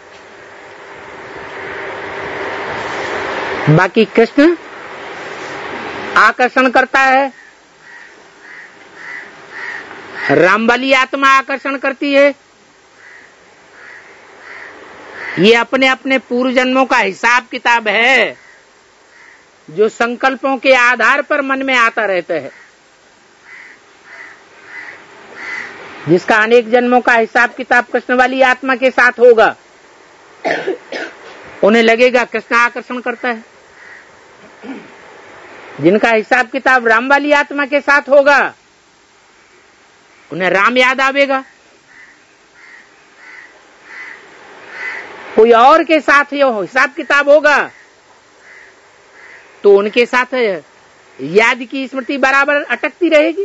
बाकी कृष्ण आकर्षण करता है, रामबली आत्मा आकर्षण करती है। ये अपने अपने पूर्व जन्मों का हिसाब किताब है जो संकल्पों के आधार पर मन में आता रहता है। जिसका अनेक जन्मों का हिसाब किताब कृष्ण वाली आत्मा के साथ होगा, उन्हें लगेगा कृष्ण आकर्षण करता है। जिनका हिसाब किताब राम वाली आत्मा के साथ होगा, उन्हें राम याद आवेगा। कोई और के साथ हिसाब किताब होगा तो उनके साथ याद की स्मृति बराबर अटकती रहेगी।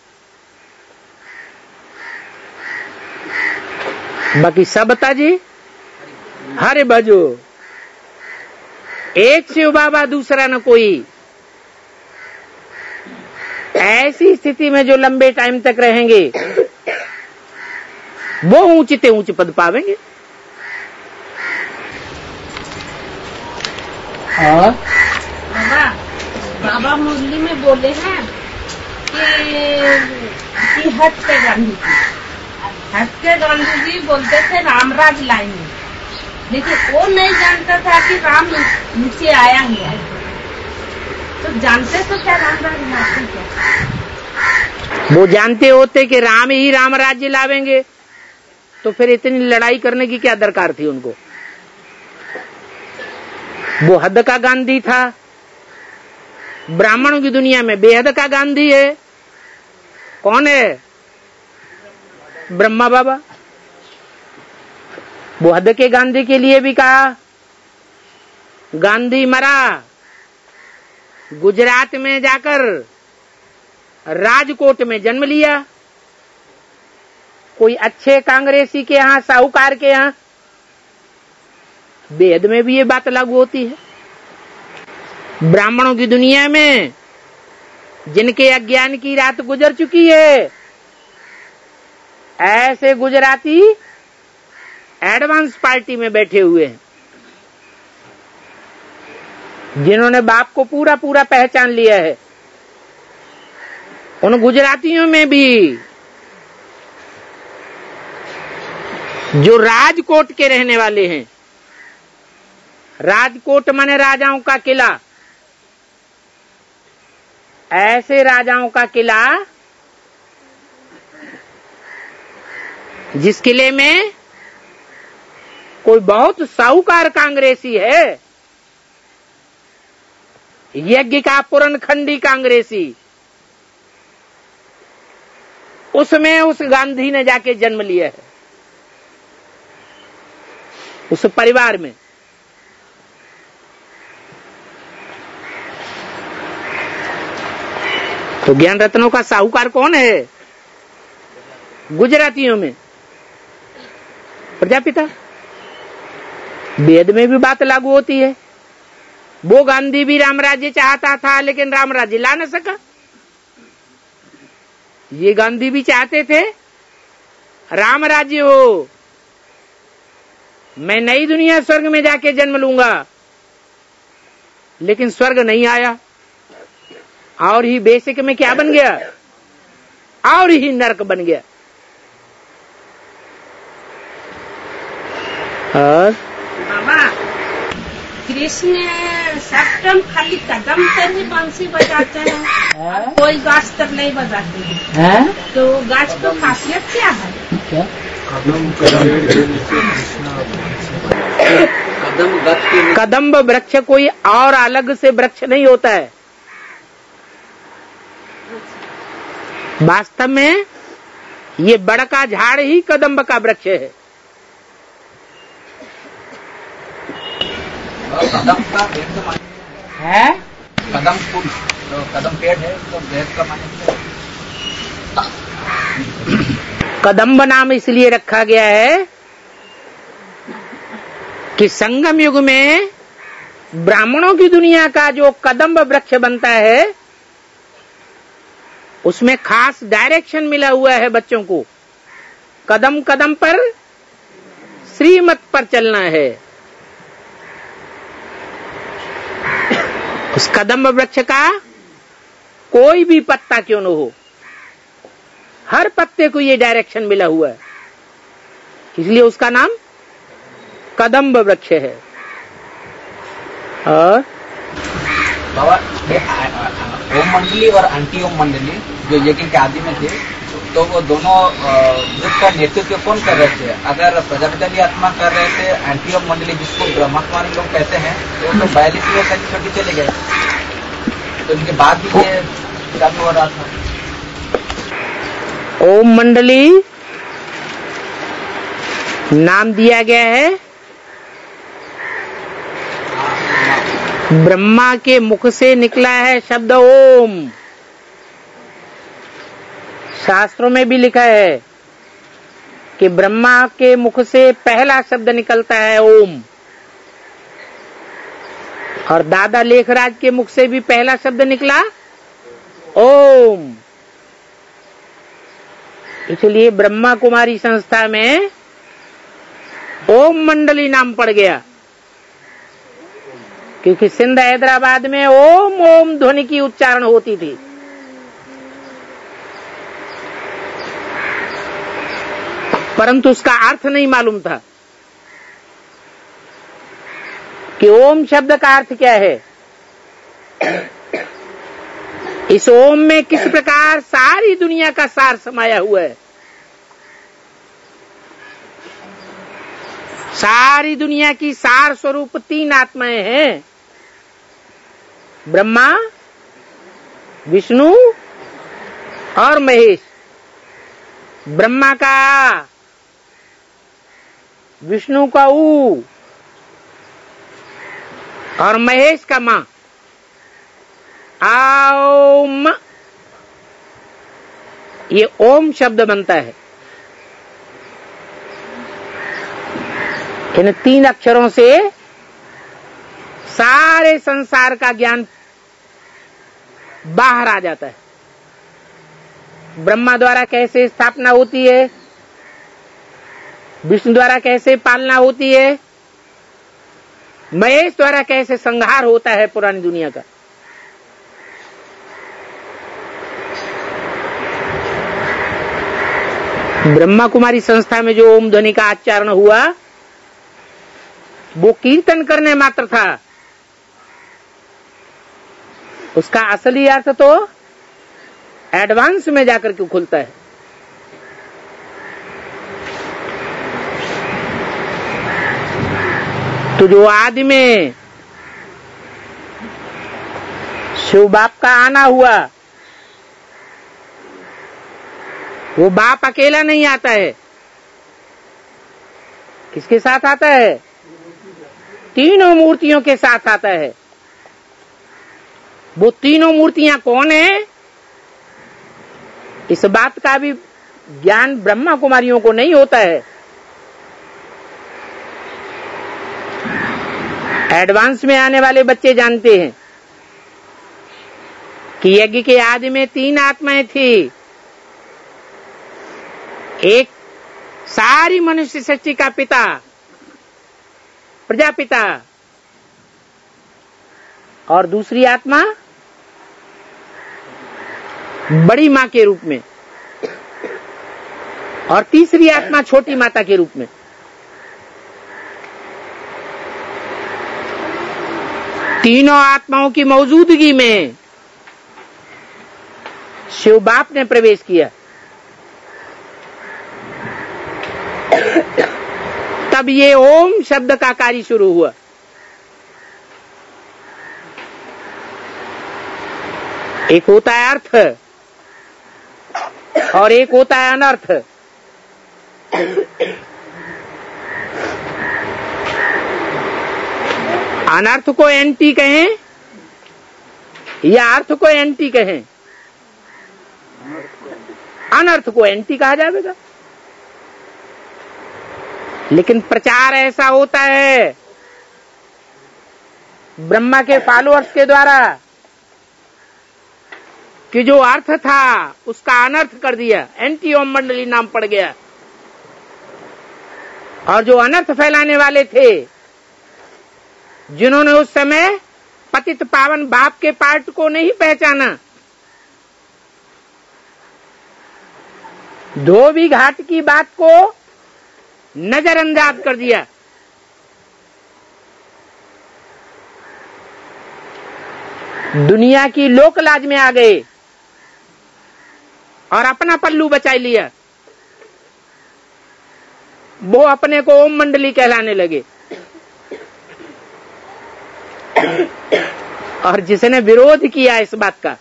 बाकी सब ताजी हरे भजो, एक शिव बाबा दूसरा न कोई। ऐसी स्थिति में जो लंबे टाइम तक रहेंगे वो ऊंचे ऊंच पद पावेंगे। और बाबा मुरली में बोले हैं कि हट के गांधी जी बोलते थे रामराज लाएंगे, लेकिन वो नहीं जानता था कि राम नीचे आया है। तो जानते तो क्या रामराज लाते क्या? वो जानते होते कि राम ही राम राज्य लावेंगे तो फिर इतनी लड़ाई करने की क्या दरकार थी उनको। वो हद का गांधी था। ब्राह्मणों की दुनिया में बेहद का गांधी है। कौन है? ब्रह्मा बाबा। वो हद के गांधी के लिए भी कहा, गांधी मरा, गुजरात में जाकर राजकोट में जन्म लिया। कोई अच्छे कांग्रेसी के यहां, साहूकार के यहां। वेद में भी ये बात लागू होती है। ब्राह्मणों की दुनिया में जिनके अज्ञान की रात गुजर चुकी है, ऐसे गुजराती एडवांस पार्टी में बैठे हुए हैं, जिन्होंने बाप को पूरा पूरा पहचान लिया है। उन गुजरातियों में भी जो राजकोट के रहने वाले हैं, राजकोट माने राजाओं का किला, ऐसे राजाओं का किला जिस किले में कोई बहुत साहूकार कांग्रेसी है, यज्ञ का पुरनखंडी कांग्रेसी, उसमें उस गांधी ने जाके जन्म लिया है। उस परिवार में तो ज्ञान रत्नों का साहूकार कौन है? गुजरातियों में प्रजापिता। वेद में भी बात लागू होती है। वो गांधी भी रामराज्य चाहता था, लेकिन रामराज्य ला न सका। ये गांधी भी चाहते थे राम राज्य हो, मैं नई दुनिया स्वर्ग में जाके जन्म लूंगा, लेकिन स्वर्ग नहीं आया। और ही बेसिक में क्या बन गया? और ही नरक बन गया। बाबा कृष्ण सब खाली कदम पर ही बंसी बजाते हैं, कोई गाछ तक नहीं बजाते हैं। तो गाछ की खासियत क्या है? क्या? कदम्ब वृक्ष कोई और अलग से वृक्ष नहीं होता है। वास्तव में ये बड़का झाड़ ही कदम्ब का वृक्ष है। कदम का पेड़ तो है, कदम फूल तो कदम पेड़ है तो वेद का माने कदम्ब नाम इसलिए रखा गया है कि संगम युग में ब्राह्मणों की दुनिया का जो कदम्ब वृक्ष बनता है उसमें खास डायरेक्शन मिला हुआ है बच्चों को। कदम कदम पर श्रीमत पर चलना है। उस कदम्ब वृक्ष का कोई भी पत्ता क्यों न हो, हर पत्ते को ये डायरेक्शन मिला हुआ है, इसलिए उसका नाम कदम्ब वृक्ष है। और बाबा ओम मंडली और एंटी ओम मंडली जो यज्ञ के आदि में थे, तो वो दोनों ग्रुप का नेतृत्व कौन कर रहे थे? अगर प्रजापिता आत्मा कर रहे थे, एंटी ओम मंडली जिसको ब्रह्मकुमारी लोग कहते हैं, तो 42वें तक छोटी चले गए, तो उनके बाद भी ये चालू हो रहा था। ओम मंडली नाम दिया गया है ब्रह्मा के मुख से निकला है शब्द ओम। शास्त्रों में भी लिखा है कि ब्रह्मा के मुख से पहला शब्द निकलता है ओम, और दादा लेखराज के मुख से भी पहला शब्द निकला ओम। इसलिए ब्रह्मा कुमारी संस्था में ओम मंडली नाम पड़ गया, क्योंकि सिंध हैदराबाद में ओम ओम ध्वनि की उच्चारण होती थी। परंतु उसका अर्थ नहीं मालूम था कि ओम शब्द का अर्थ क्या है। इस ओम में किस प्रकार सारी दुनिया का सार समाया हुआ है। सारी दुनिया की सार स्वरूप 3 आत्माएं हैं, ब्रह्मा, विष्णु और महेश। ब्रह्मा का आ, विष्णु का ऊ और महेश का मां। ओम, ये ओम शब्द बनता है। इन 3 अक्षरों से सारे संसार का ज्ञान बाहर आ जाता है। ब्रह्मा द्वारा कैसे स्थापना होती है, विष्णु द्वारा कैसे पालना होती है, महेश द्वारा कैसे संहार होता है पुरानी दुनिया का। ब्रह्मा कुमारी संस्था में जो ओम ध्वनि का आच्चारण हुआ वो कीर्तन करने मात्र था। उसका असली अर्थ तो एडवांस में जाकर के खुलता है। तो जो आदि में शिव बाप का आना हुआ, वो बाप अकेला नहीं आता है। किसके साथ आता है? 3 मूर्तियों के साथ आता है। वो 3 मूर्तियां कौन है, इस बात का भी ज्ञान ब्रह्मा कुमारियों को नहीं होता है। एडवांस में आने वाले बच्चे जानते हैं कि यज्ञ के आदि में 3 आत्माएं थी। एक सारी मनुष्य सृष्टि का पिता प्रजापिता, और दूसरी आत्मा बड़ी मां के रूप में, और तीसरी आत्मा छोटी माता के रूप में। तीनों आत्माओं की मौजूदगी में शिव बाप ने प्रवेश किया, तब ये ओम शब्द का कार्य शुरू हुआ। एक होता है अर्थ और एक होता है अनर्थ। अनर्थ को एंटी कहें या अर्थ को एंटी कहें? अनर्थ को एंटी कहा जाएगा। लेकिन प्रचार ऐसा होता है ब्रह्मा के फॉलोअर्स के द्वारा कि जो अर्थ था उसका अनर्थ कर दिया, एंटी ओम मंडली नाम पड़ गया। और जो अनर्थ फैलाने वाले थे, जिन्होंने उस समय पतित पावन बाप के पार्ट को नहीं पहचाना, धोबी घाट की बात को नजरअंदाज कर दिया, दुनिया की लोक लाज में आ गए और अपना पल्लू बचा लिया, वो अपने को ओम मंडली कहलाने लगे। और जिसने विरोध किया इस बात का,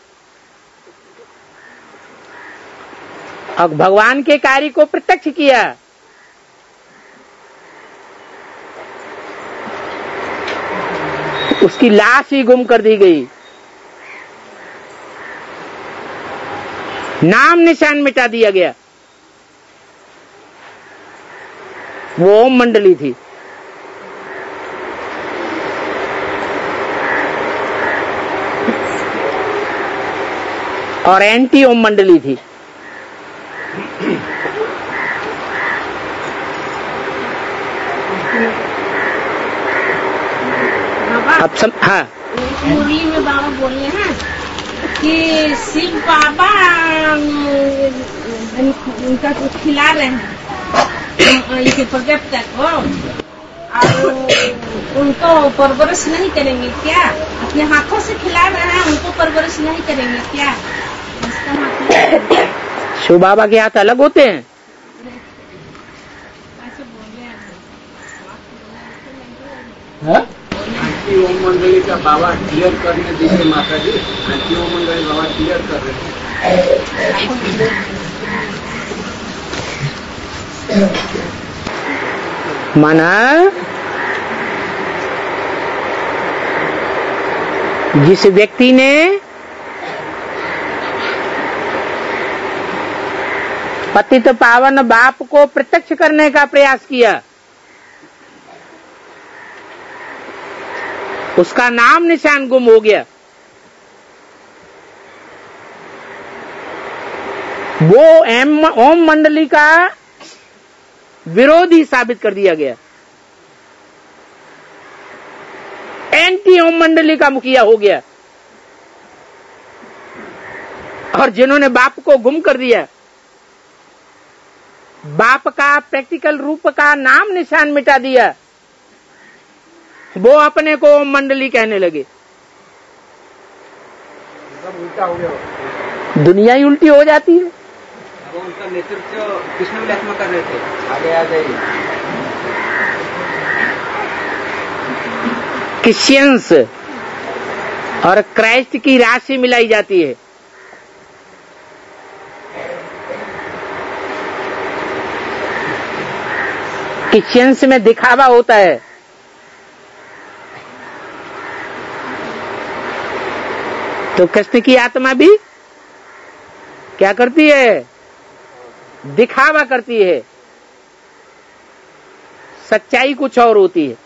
और भगवान के कार्य को प्रत्यक्ष किया, उसकी लाश ही गुम कर दी गई, नाम निशान मिटा दिया गया। वो ओम मंडली थी। और एंटी ओम मंडली थी। अब सब हाँ, मुरली में बाबा बोले हैं कि शिव बाबा उनका कुछ खिला रहे हैं इसे प्रजापति को, और उनको परवरिश नहीं करेंगे क्या? अपने हाथों से खिला रहे हैं, उनको परवरिश नहीं करेंगे क्या? इसका मतलब शिव बाबा के हाथ अलग होते हैं। ऐसे बोले हाँ? आंटी ओम मंडली का बाबा क्लियर करने दीजिए माता जी। आंटी ओम मंडली बाबा क्लियर कर रहे हैं। माना जिस व्यक्ति ने पतित पावन बाप को प्रत्यक्ष करने का प्रयास किया, उसका नाम निशान गुम हो गया। वो ओम मंडली का विरोधी साबित कर दिया गया, एंटी ओम मंडली का मुखिया हो गया। और जिन्होंने बाप को गुम कर दिया, बाप का प्रैक्टिकल रूप का नाम निशान मिटा दिया, वो अपने को ओम मंडली कहने लगे। उल्टा हो गया, दुनिया ही उल्टी हो जाती है। वो उनका नेतृत्व कृष्ण विलासमा कर रहे थे। आगे आ जाइए। क्रिश्चियंस और क्राइस्ट की राशि मिलाई जाती है। क्रिश्चियंस में दिखावा होता है, तो कृष्ण की आत्मा भी क्या करती है? दिखावा करती है। सच्चाई कुछ और होती है।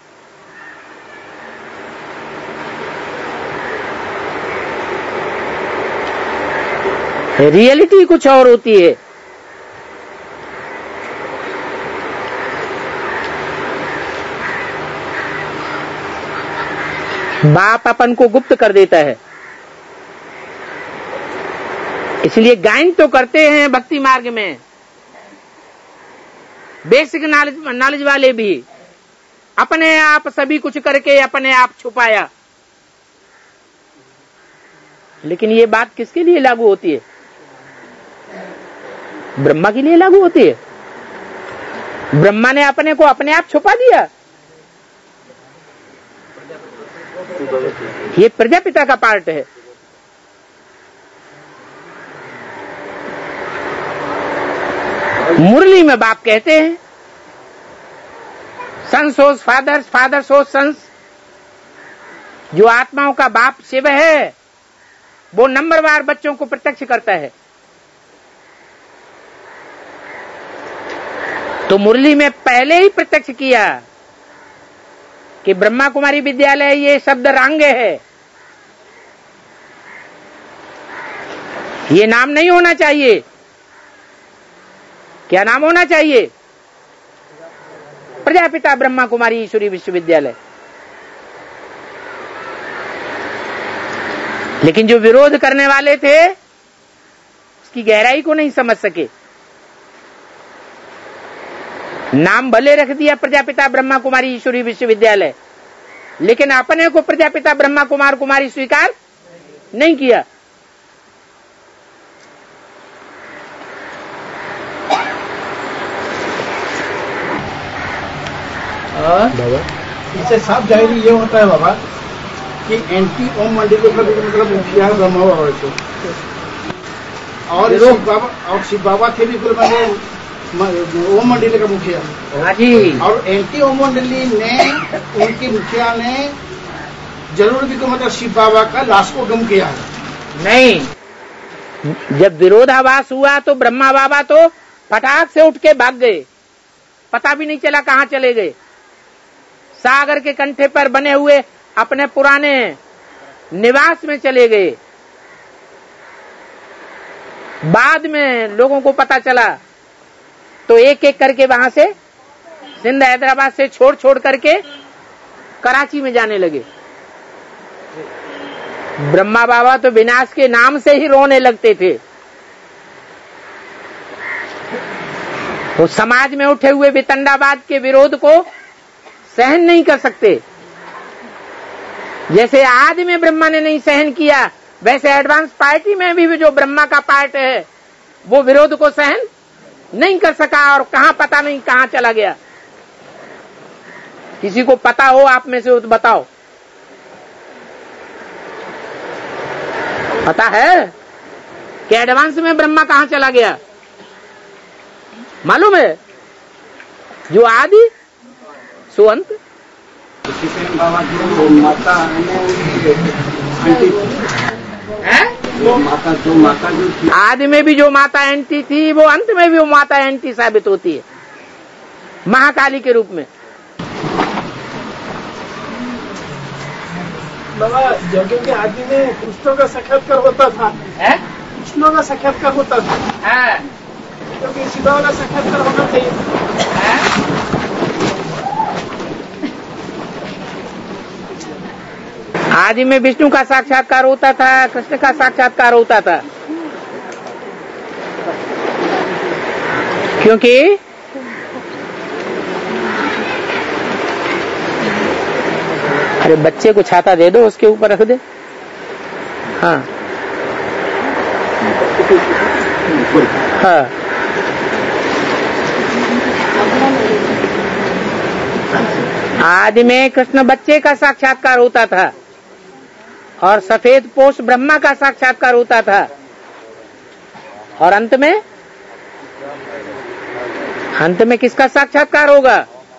रियलिटी कुछ और होती है। बाप अपन को गुप्त कर देता है, इसलिए गायन तो करते हैं भक्ति मार्ग में बेसिक नॉलेज वाले भी, अपने आप सभी कुछ करके अपने आप छुपाया। लेकिन ये बात किसके लिए लागू होती है? ब्रह्मा के लिए लागू होती है। ब्रह्मा ने अपने को अपने आप छुपा दिया। ये प्रजापिता का पार्ट है। मुरली में बाप कहते हैं son shows fathers, father shows sons. जो आत्माओं का बाप शिव है वो नंबरवार बच्चों को प्रत्यक्ष करता है। तो मुरली में पहले ही प्रत्यक्ष किया कि ब्रह्मा कुमारी विद्यालय ये शब्द रांगे है, ये नाम नहीं होना चाहिए। क्या नाम होना चाहिए? प्रजापिता ब्रह्मा कुमारी ईश्वरी विश्वविद्यालय। लेकिन जो विरोध करने वाले थे उसकी गहराई को नहीं समझ सके। नाम भले रख दिया प्रजापिता ब्रह्मा कुमारी ईश्वरी विश्वविद्यालय, लेकिन अपने को प्रजापिता ब्रह्मा कुमार कुमारी स्वीकार नहीं किया। बाबा इससे साफ जाहिर ये होता है बाबा कि एंटी ओम मंडी के मतलब मुखिया है ब्रह्मा बाबा से, और शिव बाबा थे भी कुल ओम मंडली का मुखिया। हाँ जी। और एंटी ओम मंडली ने उनकी मुखिया ने जरूर भी मतलब शिव बाबा का लाश को गम किया है। नहीं, जब विरोधाभास हुआ तो ब्रह्मा बाबा तो फटाक से उठ के भाग गए, पता भी नहीं चला कहाँ चले गए। सागर के कंठे पर बने हुए अपने पुराने निवास में चले गए। बाद में लोगों को पता चला तो एक एक करके वहां से सिंध हैदराबाद से छोड़ करके कराची में जाने लगे। ब्रह्मा बाबा तो विनाश के नाम से ही रोने लगते थे। वो समाज में उठे हुए वितंडावाद के विरोध को सहन नहीं कर सकते। जैसे आदि में ब्रह्मा ने नहीं सहन किया, वैसे एडवांस पार्टी में भी जो ब्रह्मा का पार्ट है वो विरोध को सहन नहीं कर सका और कहां पता नहीं कहां चला गया। किसी को पता हो आप में से तो बताओ, पता है कि एडवांस में ब्रह्मा कहां चला गया? मालूम है? जो आदि सो अंत। बाबा जो माता जो थी, आदि में भी जो माता एंटी थी वो अंत में भी वो माता एंटी साबित होती है, महाकाली के रूप में। बाबा जगह के आदि में कृष्णों का साक्षात्कार होता था, कृष्णों का साक्षात्कार होता था, क्योंकि शिवा वाला साक्षात्कार होना चाहिए। आदि में विष्णु का साक्षात्कार होता था, कृष्ण का साक्षात्कार होता था, क्योंकि अरे बच्चे को छाता दे दो, उसके ऊपर रख दे। हाँ हाँ, आदि में कृष्ण बच्चे का साक्षात्कार होता था और सफेद पोष ब्रह्मा का साक्षात्कार होता था, और अंत में किसका साक्षात्कार होगा?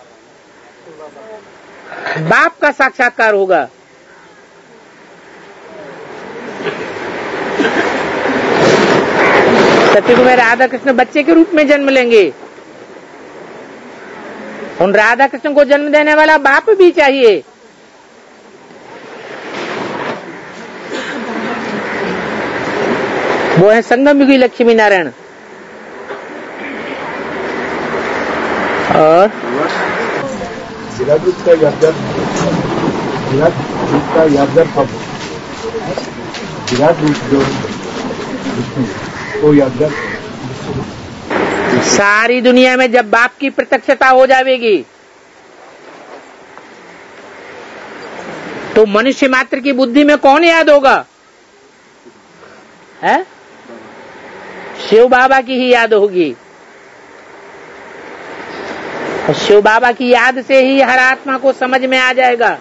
बाप का साक्षात्कार होगा। सत्युग में राधा कृष्ण बच्चे के रूप में जन्म लेंगे। उन राधा कृष्ण को जन्म देने वाला बाप भी चाहिए। वो है संगम युगी लक्ष्मी नारायण। और विराट रूप जो वो यादगार। सारी दुनिया में जब बाप की प्रत्यक्षता हो जाएगी तो मनुष्य मात्र की बुद्धि में कौन याद होगा? है शिव बाबा की ही याद होगी। और शिव बाबा की याद से ही हर आत्मा को समझ में आ जाएगा।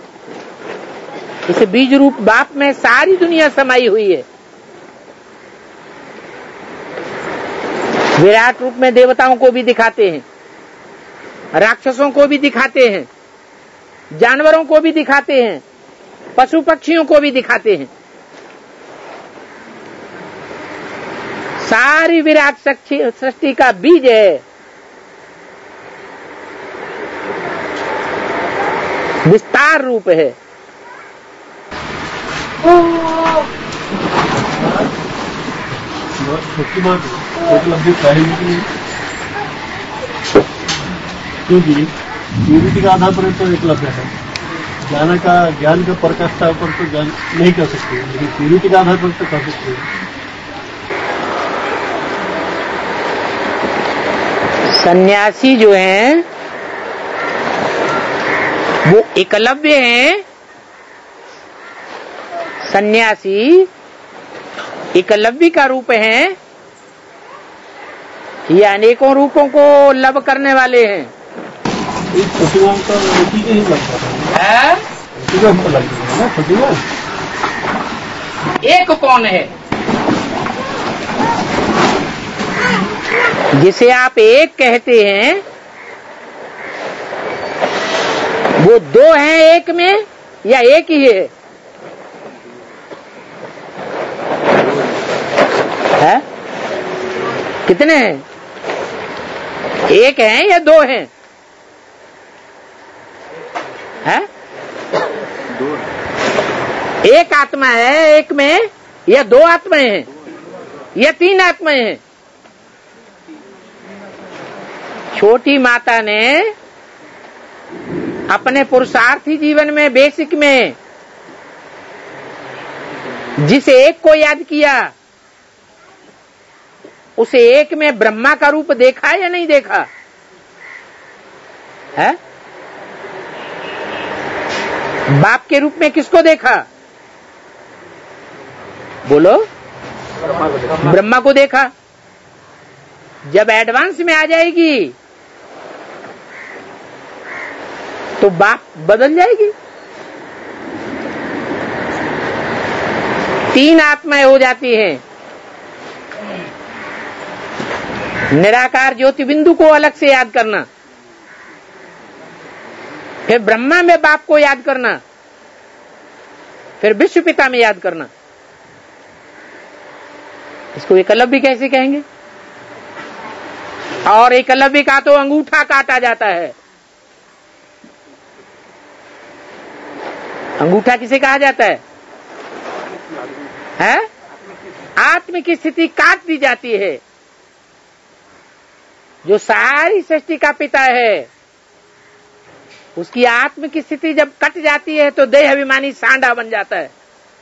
इस बीज रूप बाप में सारी दुनिया समाई हुई है। विराट रूप में देवताओं को भी दिखाते हैं, राक्षसों को भी दिखाते हैं, जानवरों को भी दिखाते हैं, पशु पक्षियों को भी दिखाते हैं। सारी विराट सृष्टि का बीज है। विस्तार रूप है। क्योंकि यूनिटी का आधार पर तो एकलव्य है। ज्ञान का पराकाष्ठा पर तो ज्ञान नहीं कर सकते, लेकिन प्यूरिटी का आधार पर तो कर सकते हैं। सन्यासी जो हैं वो एकलव्य हैं। सन्यासी एकलव्य का रूप है। ये अनेकों रूपों को लब करने वाले हैं। एक कौन है? जिसे आप एक कहते हैं वो दो हैं एक में या एक ही है? है? कितने हैं? एक हैं या दो हैं? है? एक आत्मा है एक में या दो आत्माएं हैं या तीन आत्माएं हैं? छोटी माता ने अपने पुरुषार्थी जीवन में बेसिक में जिस एक को याद किया उसे एक में ब्रह्मा का रूप देखा या नहीं देखा? है? बाप के रूप में किसको देखा? बोलो। ब्रह्मा को देखा। जब एडवांस में आ जाएगी तो बाप बदल जाएगी। तीन आत्माएं हो जाती हैं। निराकार ज्योति बिंदु को अलग से याद करना, फिर ब्रह्मा में बाप को याद करना, फिर विश्व पिता में याद करना। इसको एकलव्य कैसे कहेंगे? और एकलव्य का तो अंगूठा काटा जाता है। अंगूठा किसे कहा जाता है? है? आत्म की स्थिति काट दी जाती है। जो सारी सृष्टि का पिता है उसकी आत्म की स्थिति जब कट जाती है तो देह अभिमानी सांडा बन जाता है,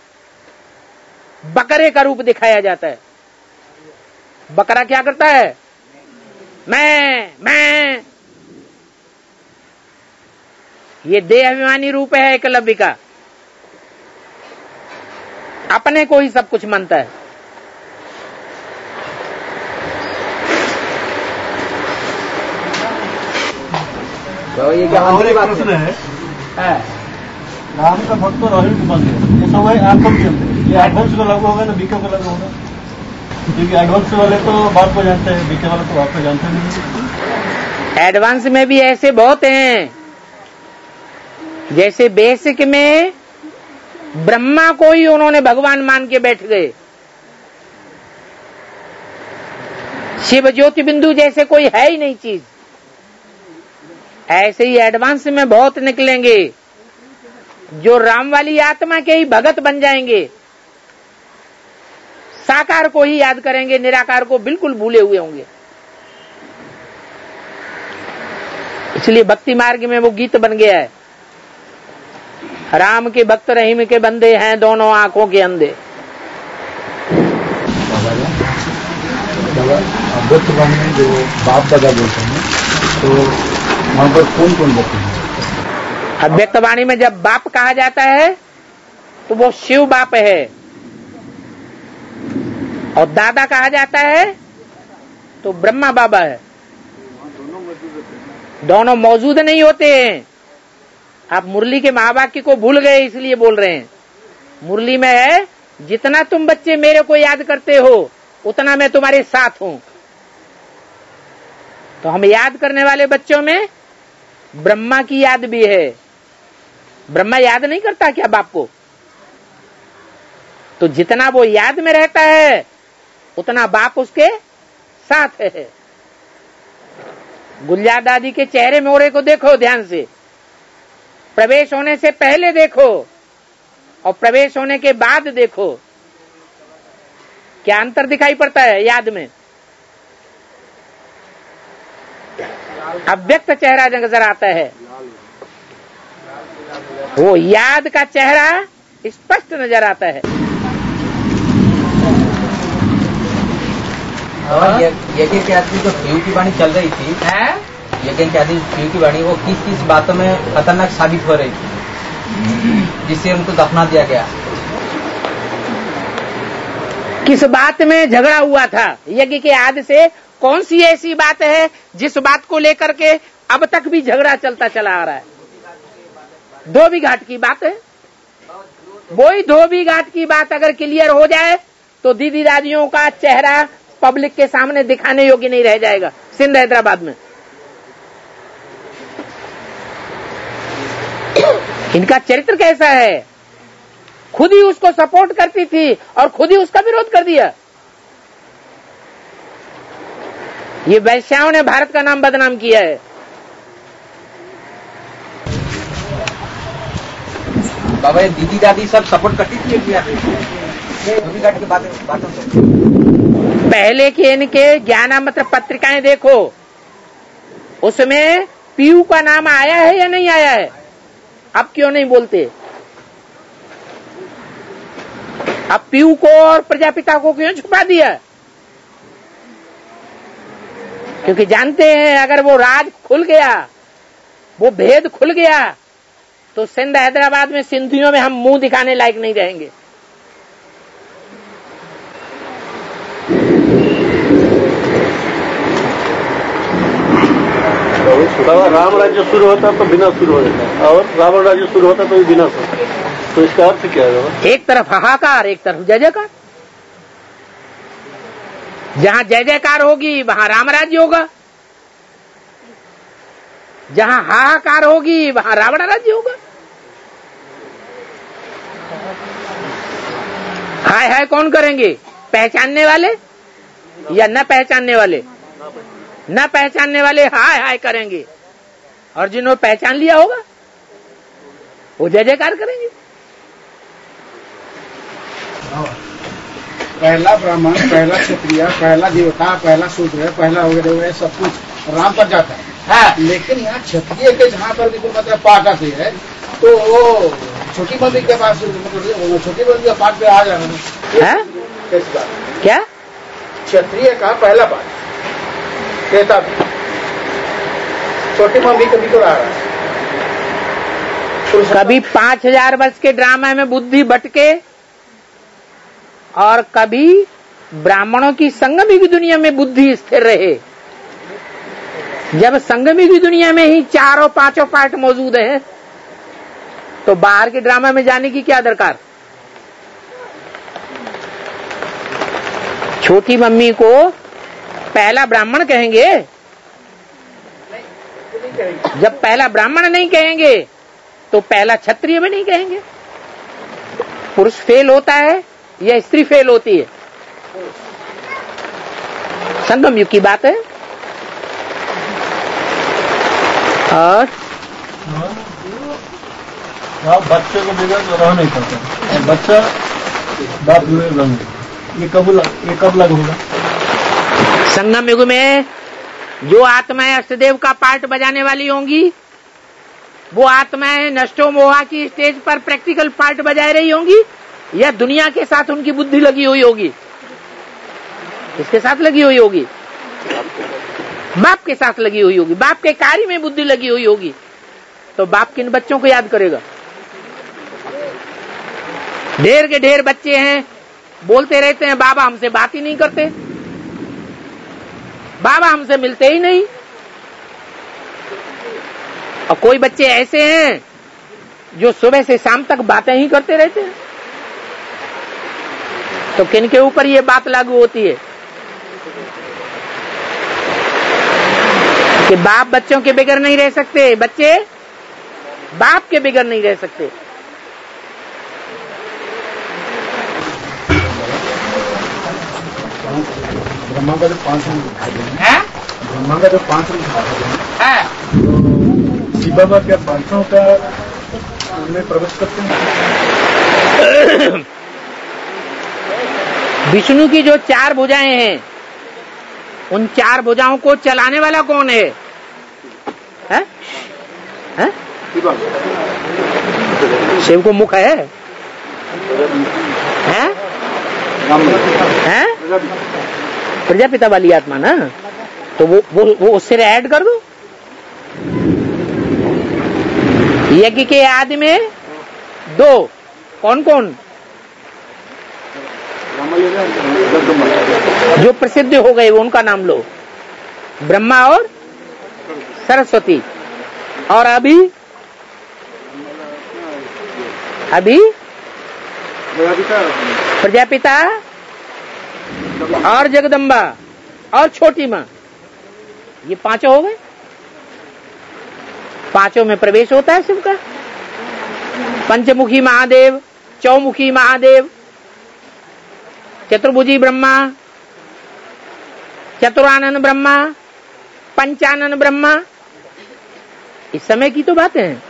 बकरे का रूप दिखाया जाता है। बकरा क्या करता है? मैं। ये देह अभिमानी रूप है एकलव्य का। अपने को ही सब कुछ मानता है। तो ये क्या और एक प्रश्न है। राम का भक्त तो रोहित को बंद है, ये सब है आपको भी अंदर। ये एडवांस को लागू होगा ना बीके को लागू होगा? क्योंकि एडवांस वाले तो बाप को जानते हैं, बीके वाले तो बाप को जानते नहीं। एडवांस में भी ऐसे बहुत हैं। जैसे बेसिक में ब्रह्मा को ही उन्होंने भगवान मान के बैठ गए। शिव ज्योति बिंदु जैसे कोई है ही नहीं चीज। ऐसे ही एडवांस में बहुत निकलेंगे जो राम वाली आत्मा के ही भगत बन जाएंगे, साकार को ही याद करेंगे, निराकार को बिल्कुल भूले हुए होंगे। इसलिए भक्ति मार्ग में वो गीत बन गया है, राम के भक्त रहीम के बंदे हैं दोनों आंखों के अंधे। भक्त में जो बाप दादा बोलते हैं तो वहां पर कौन कौन भक्त हैं? अव्यक्त वाणी में जब बाप कहा जाता है तो वो शिव बाप है, और दादा कहा जाता है तो ब्रह्मा बाबा है। दोनों मौजूद नहीं होते हैं। आप मुरली के महावाक्य को भूल गए इसलिए बोल रहे हैं। मुरली में है, जितना तुम बच्चे मेरे को याद करते हो उतना मैं तुम्हारे साथ हूं। तो हम याद करने वाले बच्चों में ब्रह्मा की याद भी है। ब्रह्मा याद नहीं करता क्या बाप को? तो जितना वो याद में रहता है उतना बाप उसके साथ है। गुलजार दादी के चेहरे मोहरे को देखो ध्यान से, प्रवेश होने से पहले देखो और प्रवेश होने के बाद देखो, क्या अंतर दिखाई पड़ता है याद में? अव्यक्त चेहरा नजर आता है, वो याद का चेहरा स्पष्ट नजर आता है। यज्ञ के आदमी जो शिव की वाणी चल रही थी, यज्ञ के आदमी शिव की वाणी वो किस किस बातों में खतरनाक साबित हो रही थी जिससे उनको दफना दिया गया? किस बात में झगड़ा हुआ था यज्ञ के आदि से? कौन सी ऐसी बात है जिस बात को लेकर के अब तक भी झगड़ा चलता चला आ रहा है? धोबी घाट की बात है। वही धोबी घाट की बात अगर क्लियर हो जाए तो दीदी दादियों का चेहरा पब्लिक के सामने दिखाने योग्य नहीं रह जाएगा सिंध हैदराबाद में। इनका चरित्र कैसा है? खुद ही उसको सपोर्ट करती थी और खुद ही उसका विरोध कर दिया। ये वैश्याओं ने भारत का नाम बदनाम किया है। बाबा ये दीदी दादी सब सपोर्ट करती थी धोबी घाट की बातों से? पहले के इनके ज्ञानामृत पत्रिकाएं देखो, उसमें पीयू का नाम आया है या नहीं आया है? अब क्यों नहीं बोलते? अब पीयू को और प्रजापिता को क्यों छुपा दिया? क्योंकि जानते हैं अगर वो राज खुल गया, वो भेद खुल गया तो सिंध हैदराबाद में सिंधियों में हम मुंह दिखाने लायक नहीं रहेंगे। राम राज्य शुरू होता तो विनाश शुरू हो जाता, और रावण राज्य शुरू होता तो विनाश होता। तो इसका अर्थ क्या है? एक तरफ हाहाकार, एक तरफ जय जयकार। जहां जय जयकार होगी वहां राम राज्य होगा, जहां हाहाकार होगी वहां रावण राज्य होगा। हाय हाय कौन करेंगे? पहचानने वाले या न पहचानने वाले? न पहचानने वाले हाय हाय करेंगे, और जिन्होंने पहचान लिया होगा वो जय जयकार करेंगे। पहला ब्राह्मण, पहला क्षत्रिय, पहला देवता, पहला शूद्र, पहला वगैरह सब कुछ राम पर जाता है। हाँ। लेकिन यहाँ क्षत्रिय के जहाँ पर भी मतलब पाठ आती है तो वो छोटी मम्मी के पास, मतलब छोटी मम्मी का पाठ पे आ जाना है। कैसी बात? क्या? क्षत्रिय का पहला पाठ कहता भी छोटी मम्मी कभी तो आ रहा है। कभी 5000 वर्ष के ड्रामा में बुद्धि भटके, और कभी ब्राह्मणों की संगमी की दुनिया में बुद्धि स्थिर रहे। जब संगमी की दुनिया में ही चारों पांचों पार्ट मौजूद है तो बाहर के ड्रामा में जाने की क्या दरकार? छोटी मम्मी को पहला ब्राह्मण कहेंगे? जब पहला ब्राह्मण नहीं कहेंगे तो पहला क्षत्रिय भी नहीं कहेंगे। पुरुष फेल होता है या स्त्री फेल होती है? संगम युग की बात है। और बच्चे को बिगड़ तो रह नहीं पाता, बच्चा बाप ये कब लागू होगा? संगम युग में जो आत्माएं अष्टदेव का पार्ट बजाने वाली होंगी वो आत्माएं नष्टो मोहा की स्टेज पर प्रैक्टिकल पार्ट बजाए रही होंगी, या दुनिया के साथ उनकी बुद्धि लगी हुई होगी? किसके साथ लगी हुई होगी? बाप के साथ लगी हुई होगी। बाप के कार्य में बुद्धि लगी हुई होगी। तो बाप किन बच्चों को याद करेगा? ढेर के ढेर बच्चे हैं, बोलते रहते हैं बाबा हमसे बात ही नहीं करते, बाबा हमसे मिलते ही नहीं। और कोई बच्चे ऐसे हैं जो सुबह से शाम तक बातें ही करते रहते हैं। तो किन के ऊपर ये बात लागू होती है कि बाप बच्चों के बगैर नहीं रह सकते, बच्चे बाप के बगैर नहीं रह सकते। ब्रह्मा का जो 5 रूप है, ब्रह्मा का जो 5 रूप है, तो शिव बाबा क्या 500 का उनमें प्रवेश करते हैं? विष्णु की जो 4 भुजाएं हैं, उन 4 भुजाओं को चलाने वाला कौन है? है? है? शिव को मुख है? है? है? प्रजापिता वाली आत्मा ना, तो वो उससे ऐड कर दो। यज्ञ के आदि में 2 कौन कौन जो प्रसिद्ध हो गए, उनका नाम लो, ब्रह्मा और सरस्वती। और अभी प्रजापिता और जगदम्बा और छोटी माँ, ये 5 हो गए। 5 में प्रवेश होता है शिव का। पंचमुखी महादेव, चौमुखी महादेव, चतुर्भुजी ब्रह्मा, चतुरानन ब्रह्मा, पंचानन ब्रह्मा, इस समय की तो बातें हैं।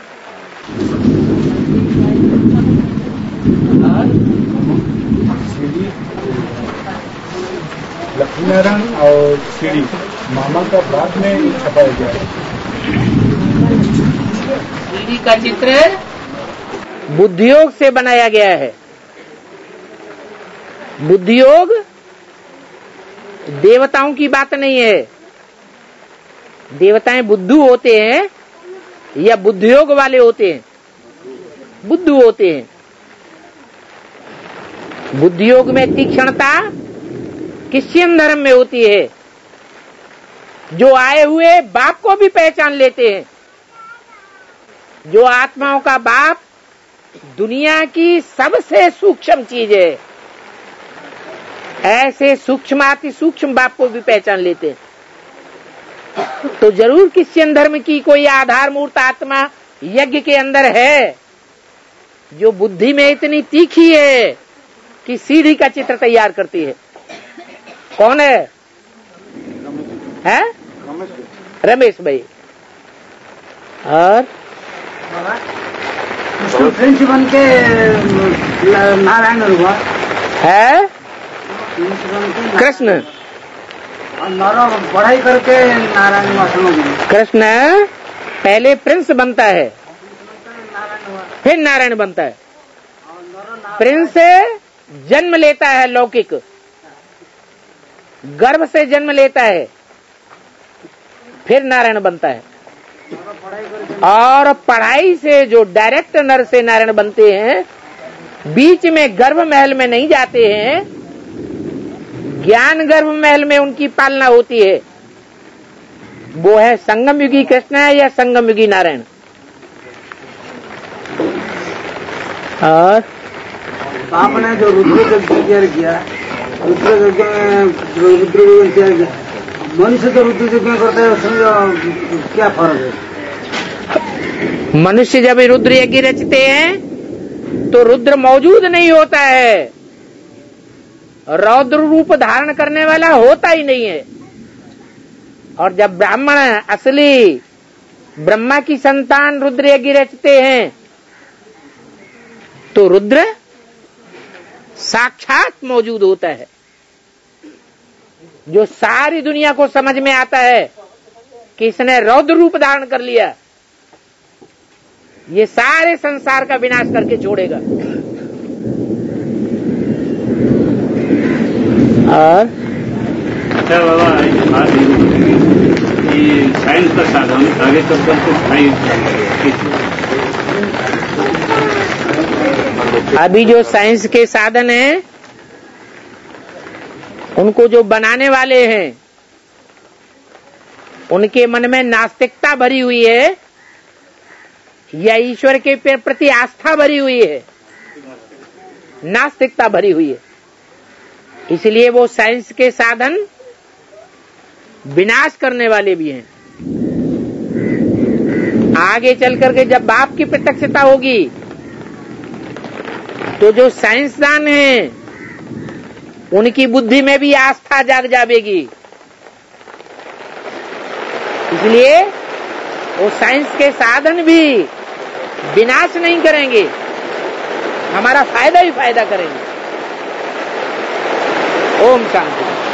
लक्ष्मीनारायण और सीढ़ी मामा का बाद में छपाया गया है। सीढ़ी का चित्र बुद्धियोग से बनाया गया है। बुद्धियोग देवताओं की बात नहीं है। देवताएं बुद्धू होते हैं या बुद्धियोग वाले होते हैं? बुद्धू होते हैं। बुद्धियोग में तीक्ष्णता क्रिश्चियन धर्म में होती है, जो आए हुए बाप को भी पहचान लेते हैं। जो आत्माओं का बाप दुनिया की सबसे सूक्ष्म चीज है, ऐसे सूक्ष्माति सूक्ष्म बाप को भी पहचान लेते हैं। तो जरूर क्रिश्चियन धर्म की कोई आधार मूर्त आत्मा यज्ञ के अंदर है, जो बुद्धि में इतनी तीखी है कि सीढ़ी का चित्र तैयार करती है। कौन है? है? रमेश भाई। और फ्रेंच बन के नारायण हुआ है कृष्ण, पढ़ाई करके नारायण हुआ। कृष्ण पहले प्रिंस बनता है, फिर नारायण बनता है। प्रिंस जन्म लेता है, लौकिक गर्भ से जन्म लेता है, फिर नारायण बनता है। और पढ़ाई से जो डायरेक्ट नर से नारायण बनते हैं, बीच में गर्भ महल में नहीं जाते हैं, ज्ञान गर्भ महल में उनकी पालना होती है। वो है संगम युगी कृष्ण है या संगम युगी नारायण। और आपने जो रुद्र तैयार किया, रुद्र तैयार किया, मनुष्य तो रुद्र यज्ञ करता है, उसमें क्या फर्क है? मनुष्य जब रुद्र यज्ञ रचते हैं तो रुद्र मौजूद नहीं होता है, रौद्र रूप धारण करने वाला होता ही नहीं है। और जब ब्राह्मण असली ब्रह्मा की संतान रुद्र यज्ञ रचते हैं तो रुद्र साक्षात मौजूद होता है, जो सारी दुनिया को समझ में आता है कि इसने रौद्र रूप धारण कर लिया, ये सारे संसार का विनाश करके छोड़ेगा। और अच्छा बाबा, ये साइंस का साधन आगे चलकर कुछ नहीं। अभी जो साइंस के साधन हैं, उनको जो बनाने वाले हैं, उनके मन में नास्तिकता भरी हुई है या ईश्वर के प्रति आस्था भरी हुई है? नास्तिकता भरी हुई है। इसलिए वो साइंस के साधन विनाश करने वाले भी हैं। आगे चल करके जब बाप की प्रत्यक्षता होगी तो जो साइंसदान हैं उनकी बुद्धि में भी आस्था जाग जाएगी। इसलिए वो साइंस के साधन भी विनाश नहीं करेंगे, हमारा फायदा ही फायदा करेंगे। ओम शांति।